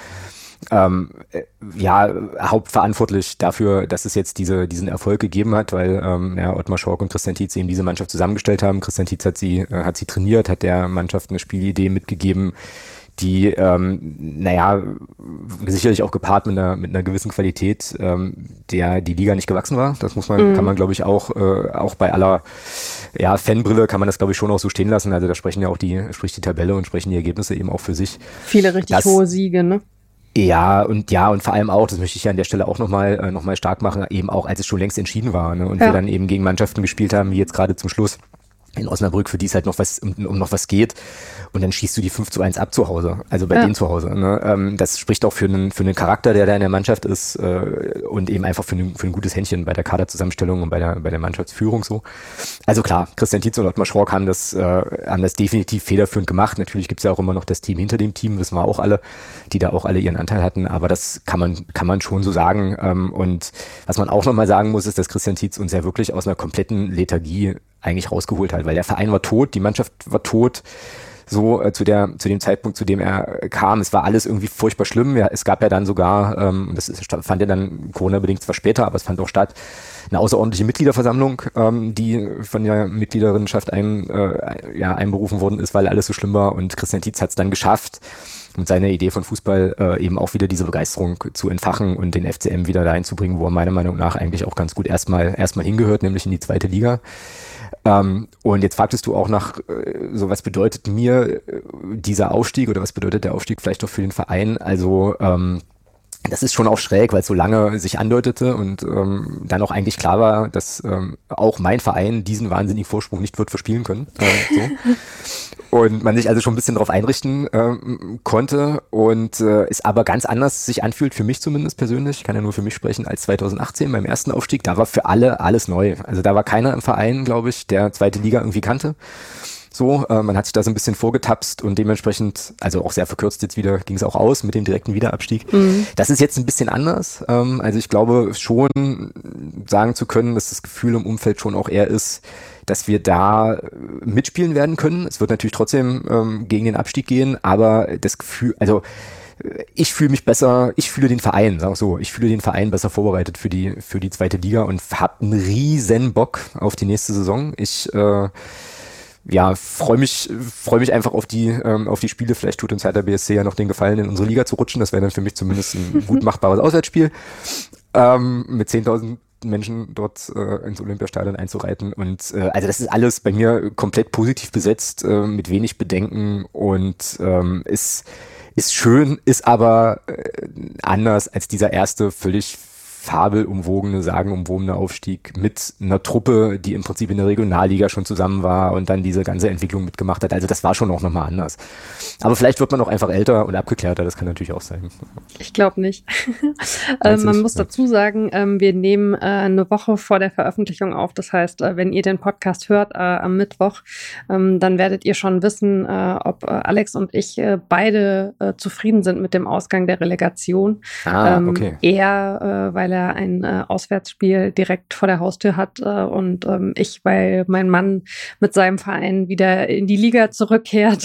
Ähm, ja, hauptverantwortlich dafür, dass es jetzt diese, diesen Erfolg gegeben hat, weil ähm, ja, Ottmar Schork und Christian Tietz eben diese Mannschaft zusammengestellt haben. Christian Tietz hat sie, äh, hat sie trainiert, hat der Mannschaft eine Spielidee mitgegeben, die, ähm, naja, sicherlich auch gepaart mit einer, mit einer gewissen Qualität, ähm, der die Liga nicht gewachsen war. Das muss man, mhm. kann man, glaube ich, auch, äh, auch bei aller, ja, Fanbrille kann man das, glaube ich, schon auch so stehen lassen. Also da sprechen ja auch die, spricht die Tabelle und sprechen die Ergebnisse eben auch für sich. Viele richtig das, hohe Siege, ne? Ja, und ja, und vor allem auch, das möchte ich ja an der Stelle auch nochmal äh, noch mal stark machen, eben auch, als es schon längst entschieden war, ne? Und ja. wir dann eben gegen Mannschaften gespielt haben, wie jetzt gerade zum Schluss in Osnabrück, für die es halt noch was, um, um noch was geht. Und dann schießt du die fünf zu eins ab zu Hause, also bei ja. denen zu Hause. Ne? Ähm, das spricht auch für einen, für einen Charakter, der da in der Mannschaft ist äh, und eben einfach für ein, für ein gutes Händchen bei der Kaderzusammenstellung und bei der, bei der Mannschaftsführung so. Also klar, Christian Tietz und Ottmar Schork haben das, äh, haben das definitiv federführend gemacht. Natürlich gibt's ja auch immer noch das Team hinter dem Team, wissen wir auch alle, die da auch alle ihren Anteil hatten. Aber das kann man, kann man schon so sagen. Ähm, und was man auch nochmal sagen muss, ist, dass Christian Tietz uns ja wirklich aus einer kompletten Lethargie eigentlich rausgeholt hat, weil der Verein war tot, die Mannschaft war tot, so äh, zu der zu dem Zeitpunkt, zu dem er kam. Es war alles irgendwie furchtbar schlimm. Ja, es gab ja dann sogar, ähm, das ist, fand ja dann Corona-bedingt zwar später, aber es fand auch statt, eine außerordentliche Mitgliederversammlung, ähm, die von der Mitgliederinnenschaft ein, äh, ja, einberufen worden ist, weil alles so schlimm war. Und Christian Tietz hat es dann geschafft, mit seiner Idee von Fußball äh, eben auch wieder diese Begeisterung zu entfachen und den F C M wieder dahin zu bringen, wo er meiner Meinung nach eigentlich auch ganz gut erstmal erstmal hingehört, nämlich in die zweite Liga. Ähm, und jetzt fragtest du auch nach, äh, so was bedeutet mir äh, dieser Aufstieg oder was bedeutet der Aufstieg vielleicht auch für den Verein? Also ähm, das ist schon auch schräg, weil es so lange sich andeutete und ähm, dann auch eigentlich klar war, dass ähm, auch mein Verein diesen wahnsinnigen Vorsprung nicht wird verspielen können. Äh, so. Und man sich also schon ein bisschen darauf einrichten ähm, konnte und äh, es aber ganz anders sich anfühlt, für mich zumindest persönlich, ich kann ja nur für mich sprechen, als zweitausendachtzehn beim ersten Aufstieg. Da war für alle alles neu. Also da war keiner im Verein, glaube ich, der zweite Liga irgendwie kannte, So, äh, man hat sich da so ein bisschen vorgetapst und dementsprechend, also auch sehr verkürzt jetzt wieder, ging es auch aus mit dem direkten Wiederabstieg. Mhm. Das ist jetzt ein bisschen anders. Ähm, also ich glaube schon sagen zu können, dass das Gefühl im Umfeld schon auch eher ist, dass wir da mitspielen werden können. Es wird natürlich trotzdem ähm, gegen den Abstieg gehen, aber das Gefühl, also ich fühle mich besser, ich fühle den Verein, sag so, ich fühle den Verein besser vorbereitet für die für die zweite Liga und habe einen riesen Bock auf die nächste Saison. Ich äh, ja, freue mich, freue mich einfach auf die, ähm, auf die Spiele. Vielleicht tut uns Hertha B S C ja noch den Gefallen, in unsere Liga zu rutschen. Das wäre dann für mich zumindest ein gut machbares Auswärtsspiel. Ähm, mit zehntausend Menschen dort äh, ins Olympiastadion einzureiten. Und äh, also das ist alles bei mir komplett positiv besetzt, äh, mit wenig Bedenken und ähm, ist, ist schön, ist aber äh, anders als dieser erste völlig fabelumwogene, sagenumwobene Aufstieg mit einer Truppe, die im Prinzip in der Regionalliga schon zusammen war und dann diese ganze Entwicklung mitgemacht hat. Also das war schon auch nochmal anders. Aber vielleicht wird man auch einfach älter und abgeklärter, das kann natürlich auch sein. Ich glaube nicht. äh, man nicht? muss dazu sagen, ähm, wir nehmen äh, eine Woche vor der Veröffentlichung auf. Das heißt, äh, wenn ihr den Podcast hört äh, am Mittwoch, ähm, dann werdet ihr schon wissen, äh, ob äh, Alex und ich äh, beide äh, zufrieden sind mit dem Ausgang der Relegation. Ah, ähm, okay. Er, äh, weil er ein äh, Auswärtsspiel direkt vor der Haustür hat äh, und ähm, ich, weil mein Mann mit seinem Verein wieder in die Liga zurückkehrt,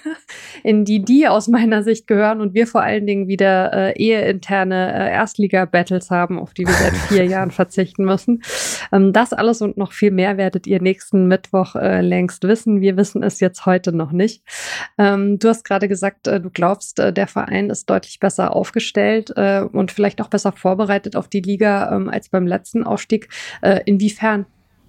in die die aus meiner Sicht gehören und wir vor allen Dingen wieder äh, eheinterne äh, Erstliga-Battles haben, auf die wir seit vier Jahren verzichten müssen. Ähm, das alles und noch viel mehr werdet ihr nächsten Mittwoch äh, längst wissen. Wir wissen es jetzt heute noch nicht. Ähm, du hast gerade gesagt, äh, du glaubst, äh, der Verein ist deutlich besser aufgestellt äh, und vielleicht auch besser vorbereitet auf die Liga ähm, als beim letzten Aufstieg. Äh, inwiefern?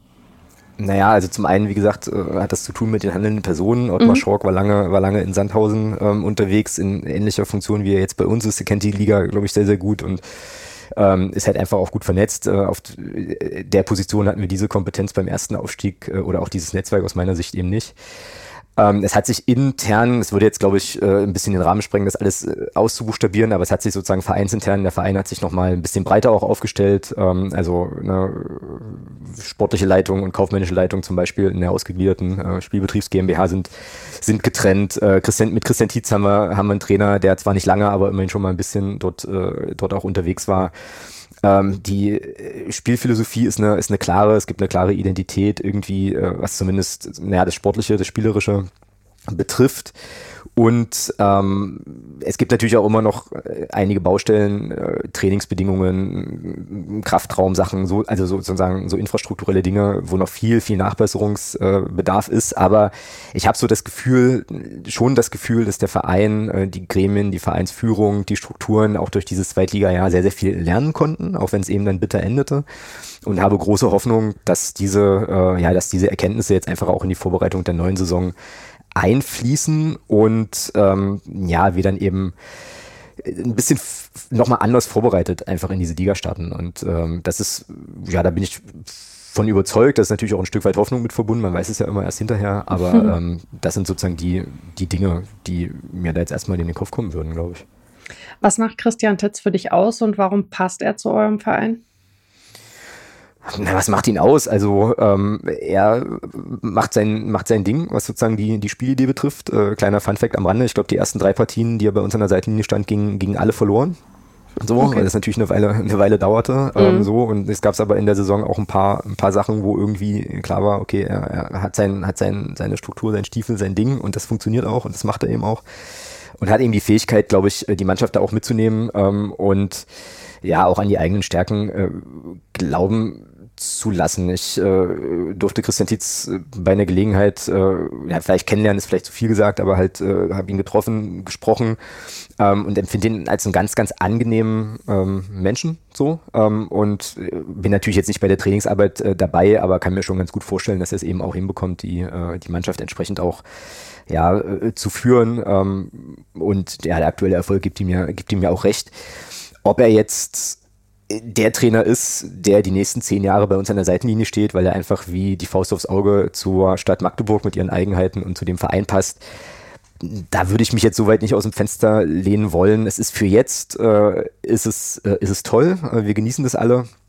Naja, also zum einen, wie gesagt, äh, hat das zu tun mit den handelnden Personen. Ottmar mhm. Schork war lange, war lange in Sandhausen ähm, unterwegs, in ähnlicher Funktion, wie er jetzt bei uns ist. Er kennt die Liga, glaube ich, sehr, sehr gut und ähm, ist halt einfach auch gut vernetzt. Äh, auf der Position hatten wir diese Kompetenz beim ersten Aufstieg äh, oder auch dieses Netzwerk aus meiner Sicht eben nicht. Ähm, es hat sich intern, es würde jetzt, glaube ich, äh, ein bisschen den Rahmen sprengen, das alles äh, auszubuchstabieren, aber es hat sich sozusagen vereinsintern, der Verein hat sich nochmal ein bisschen breiter auch aufgestellt, ähm, also eine sportliche Leitung und kaufmännische Leitung zum Beispiel in der ausgegliederten äh, Spielbetriebs GmbH sind, sind getrennt. Äh, Christian, mit Christian Tietz haben wir, haben wir einen Trainer, der zwar nicht lange, aber immerhin schon mal ein bisschen dort, äh, dort auch unterwegs war. Ähm, die Spielphilosophie ist eine, ist eine klare, es gibt eine klare Identität irgendwie, äh, was zumindest naja, das Sportliche, das Spielerische betrifft. Und ähm, es gibt natürlich auch immer noch einige Baustellen, äh, Trainingsbedingungen, Kraftraumsachen, so, also sozusagen so infrastrukturelle Dinge, wo noch viel, viel Nachbesserungsbedarf äh, ist. Aber ich habe so das Gefühl, schon das Gefühl, dass der Verein, äh, die Gremien, die Vereinsführung, die Strukturen auch durch dieses Zweitliga-Jahr sehr, sehr viel lernen konnten, auch wenn es eben dann bitter endete. Und habe große Hoffnung, dass diese, äh, ja, dass diese Erkenntnisse jetzt einfach auch in die Vorbereitung der neuen Saison einfließen und ähm, ja, wir dann eben ein bisschen f- nochmal anders vorbereitet einfach in diese Liga starten. Und ähm, das ist, ja, da bin ich von überzeugt, das ist natürlich auch ein Stück weit Hoffnung mit verbunden, man weiß es ja immer erst hinterher, aber mhm. ähm, das sind sozusagen die, die Dinge, die mir da jetzt erstmal in den Kopf kommen würden, glaube ich. Was macht Christian Tietz für dich aus und warum passt er zu eurem Verein? Na, was macht ihn aus? Also ähm, er macht sein, macht sein Ding, was sozusagen die, die Spielidee betrifft. Äh, kleiner Funfact am Rande, ich glaube, die ersten drei Partien, die er bei uns an der Seitenlinie stand, gingen, gingen alle verloren. So, okay. Weil das natürlich eine Weile, eine Weile dauerte. Mhm. Ähm, so, und es gab aber in der Saison auch ein paar, ein paar Sachen, wo irgendwie klar war, okay, er, er hat, sein, hat sein, seine Struktur, sein Stiefel, sein Ding und das funktioniert auch und das macht er eben auch. Und hat eben die Fähigkeit, glaube ich, die Mannschaft da auch mitzunehmen ähm, und ja, auch an die eigenen Stärken äh, glauben zu lassen. Ich äh, durfte Christian Tietz bei einer Gelegenheit, äh, ja, vielleicht kennenlernen, ist vielleicht zu viel gesagt, aber halt äh, habe ihn getroffen, gesprochen ähm, und empfinde ihn als einen ganz, ganz angenehmen ähm, Menschen so ähm, und bin natürlich jetzt nicht bei der Trainingsarbeit äh, dabei, aber kann mir schon ganz gut vorstellen, dass er es eben auch hinbekommt, die, äh, die Mannschaft entsprechend auch ja, äh, zu führen ähm, und ja, der aktuelle Erfolg gibt ihm ja, gibt ihm ja auch recht. Ob er jetzt der Trainer ist, der die nächsten zehn Jahre bei uns an der Seitenlinie steht, weil er einfach wie die Faust aufs Auge zur Stadt Magdeburg mit ihren Eigenheiten und zu dem Verein passt. Da würde ich mich jetzt soweit nicht aus dem Fenster lehnen wollen. Es ist für jetzt, äh, ist es, äh, ist es toll. Wir genießen das alle.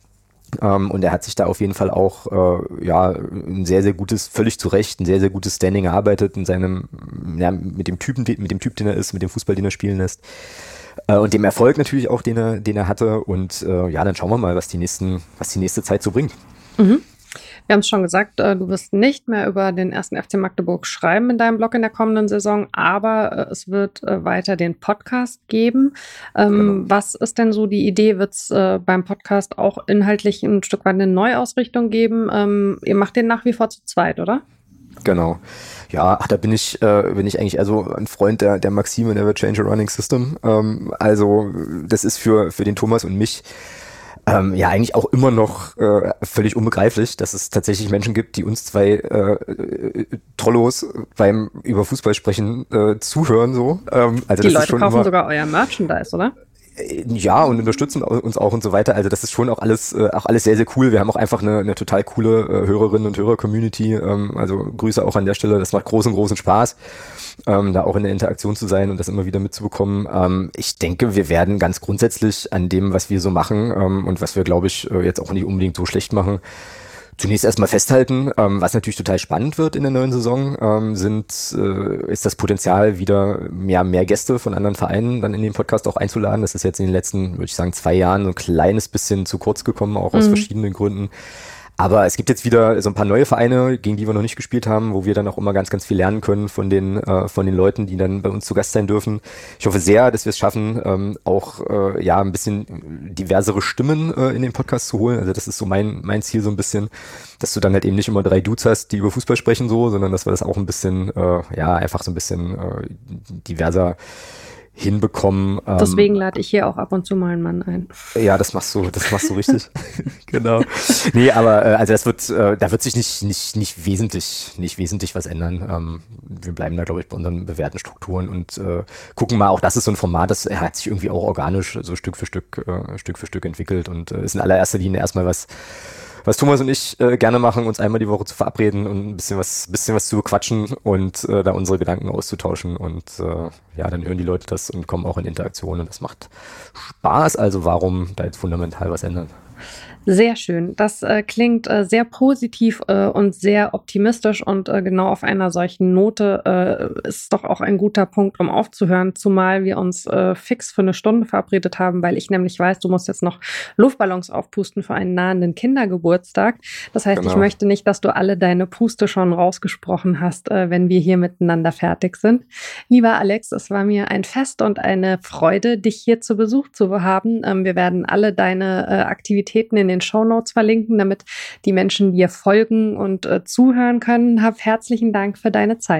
Ähm, und er hat sich da auf jeden Fall auch äh, ja ein sehr, sehr gutes, völlig zu Recht, ein sehr, sehr gutes Standing erarbeitet in seinem, ja, mit dem Typen, mit dem Typ, den er ist, mit dem Fußball, den er spielen lässt. Äh, und dem Erfolg natürlich auch, den er, den er hatte. Und äh, ja, dann schauen wir mal, was die nächsten, was die nächste Zeit so bringt. Mhm. Wir haben es schon gesagt, äh, du wirst nicht mehr über den ersten F C Magdeburg schreiben in deinem Blog in der kommenden Saison, aber äh, es wird äh, weiter den Podcast geben. Ähm, genau. Was ist denn so die Idee? Wird es äh, beim Podcast auch inhaltlich ein Stück weit eine Neuausrichtung geben? Ähm, ihr macht den nach wie vor zu zweit, oder? Genau. Ja, da bin ich, äh, bin ich eigentlich also ein Freund der, der Maxime Never Change a Running System. Ähm, also das ist für, für den Thomas und mich Ähm, ja, eigentlich auch immer noch äh, völlig unbegreiflich, dass es tatsächlich Menschen gibt, die uns zwei äh, äh, Trollos beim über Fußball sprechen äh, zuhören. So. Ähm, also die das Leute ist schon kaufen immer, sogar euer Merchandise, oder? Ja, und unterstützen uns auch und so weiter. Also das ist schon auch alles, äh, auch alles sehr, sehr cool. Wir haben auch einfach eine, eine total coole äh, Hörerinnen- und Hörer-Community. Ähm, also Grüße auch an der Stelle. Das macht großen, großen Spaß, ähm, da auch in der Interaktion zu sein und das immer wieder mitzubekommen. Ähm, ich denke, wir werden ganz grundsätzlich an dem, was wir so machen ähm, und was wir, glaube ich, äh, jetzt auch nicht unbedingt so schlecht machen, zunächst erstmal festhalten. Ähm, was natürlich total spannend wird in der neuen Saison, ähm, sind, äh, ist das Potenzial, wieder mehr, mehr Gäste von anderen Vereinen dann in den Podcast auch einzuladen. Das ist jetzt in den letzten, würde ich sagen, zwei Jahren so ein kleines bisschen zu kurz gekommen, auch aus mhm. verschiedenen Gründen. Aber es gibt jetzt wieder so ein paar neue Vereine, gegen die wir noch nicht gespielt haben, wo wir dann auch immer ganz, ganz viel lernen können von den, äh, von den Leuten, die dann bei uns zu Gast sein dürfen. Ich hoffe sehr, dass wir es schaffen, ähm, auch äh, ja ein bisschen diversere Stimmen äh, in den Podcast zu holen. Also das ist so mein, mein Ziel so ein bisschen, dass du dann halt eben nicht immer drei Dudes hast, die über Fußball sprechen so, sondern dass wir das auch ein bisschen, äh, ja, einfach so ein bisschen äh, diverser hinbekommen. Deswegen lade ich hier auch ab und zu mal einen Mann ein. Ja, das machst du, das machst du richtig. Genau. Nee, aber äh, also das wird, äh, da wird sich nicht, nicht, nicht wesentlich, nicht wesentlich was ändern. Ähm, wir bleiben da, glaube ich, bei unseren bewährten Strukturen und äh, gucken mal, auch das ist so ein Format, das hat sich irgendwie auch organisch so Stück für Stück, äh, Stück für Stück entwickelt und äh, ist in allererster Linie erstmal was, was Thomas und ich äh, gerne machen, uns einmal die Woche zu verabreden und ein bisschen was, bisschen was zu quatschen und äh, da unsere Gedanken auszutauschen und äh, ja, dann hören die Leute das und kommen auch in Interaktion und das macht Spaß, also warum da jetzt fundamental was ändern? Sehr schön. Das äh, klingt äh, sehr positiv äh, und sehr optimistisch und äh, genau auf einer solchen Note äh, ist doch auch ein guter Punkt, um aufzuhören, zumal wir uns äh, fix für eine Stunde verabredet haben, weil ich nämlich weiß, du musst jetzt noch Luftballons aufpusten für einen nahenden Kindergeburtstag. Das heißt, genau. Ich möchte nicht, dass du alle deine Puste schon rausgesprochen hast, äh, wenn wir hier miteinander fertig sind. Lieber Alex, es war mir ein Fest und eine Freude, dich hier zu Besuch zu haben. Ähm, wir werden alle deine äh, Aktivitäten in den Shownotes verlinken, damit die Menschen dir folgen und äh, zuhören können. Hab herzlichen Dank für deine Zeit.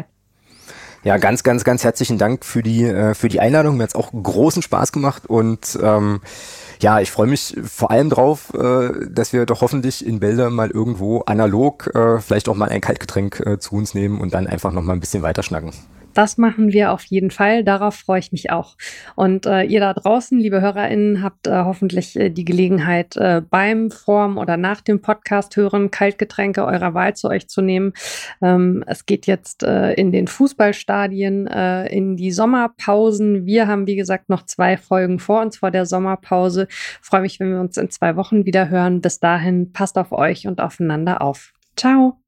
Ja, ganz, ganz, ganz herzlichen Dank für die äh, für die Einladung. Mir hat's auch großen Spaß gemacht und ähm, ja, ich freue mich vor allem drauf, äh, dass wir doch hoffentlich in Bälde mal irgendwo analog äh, vielleicht auch mal ein Kaltgetränk äh, zu uns nehmen und dann einfach noch mal ein bisschen weiter schnacken. Das machen wir auf jeden Fall. Darauf freue ich mich auch. Und äh, ihr da draußen, liebe HörerInnen, habt äh, hoffentlich äh, die Gelegenheit, äh, beim, vorm oder nach dem Podcast hören, Kaltgetränke eurer Wahl zu euch zu nehmen. Ähm, es geht jetzt äh, in den Fußballstadien, äh, in die Sommerpausen. Wir haben, wie gesagt, noch zwei Folgen vor uns vor der Sommerpause. Freue mich, wenn wir uns in zwei Wochen wieder hören. Bis dahin, passt auf euch und aufeinander auf. Ciao.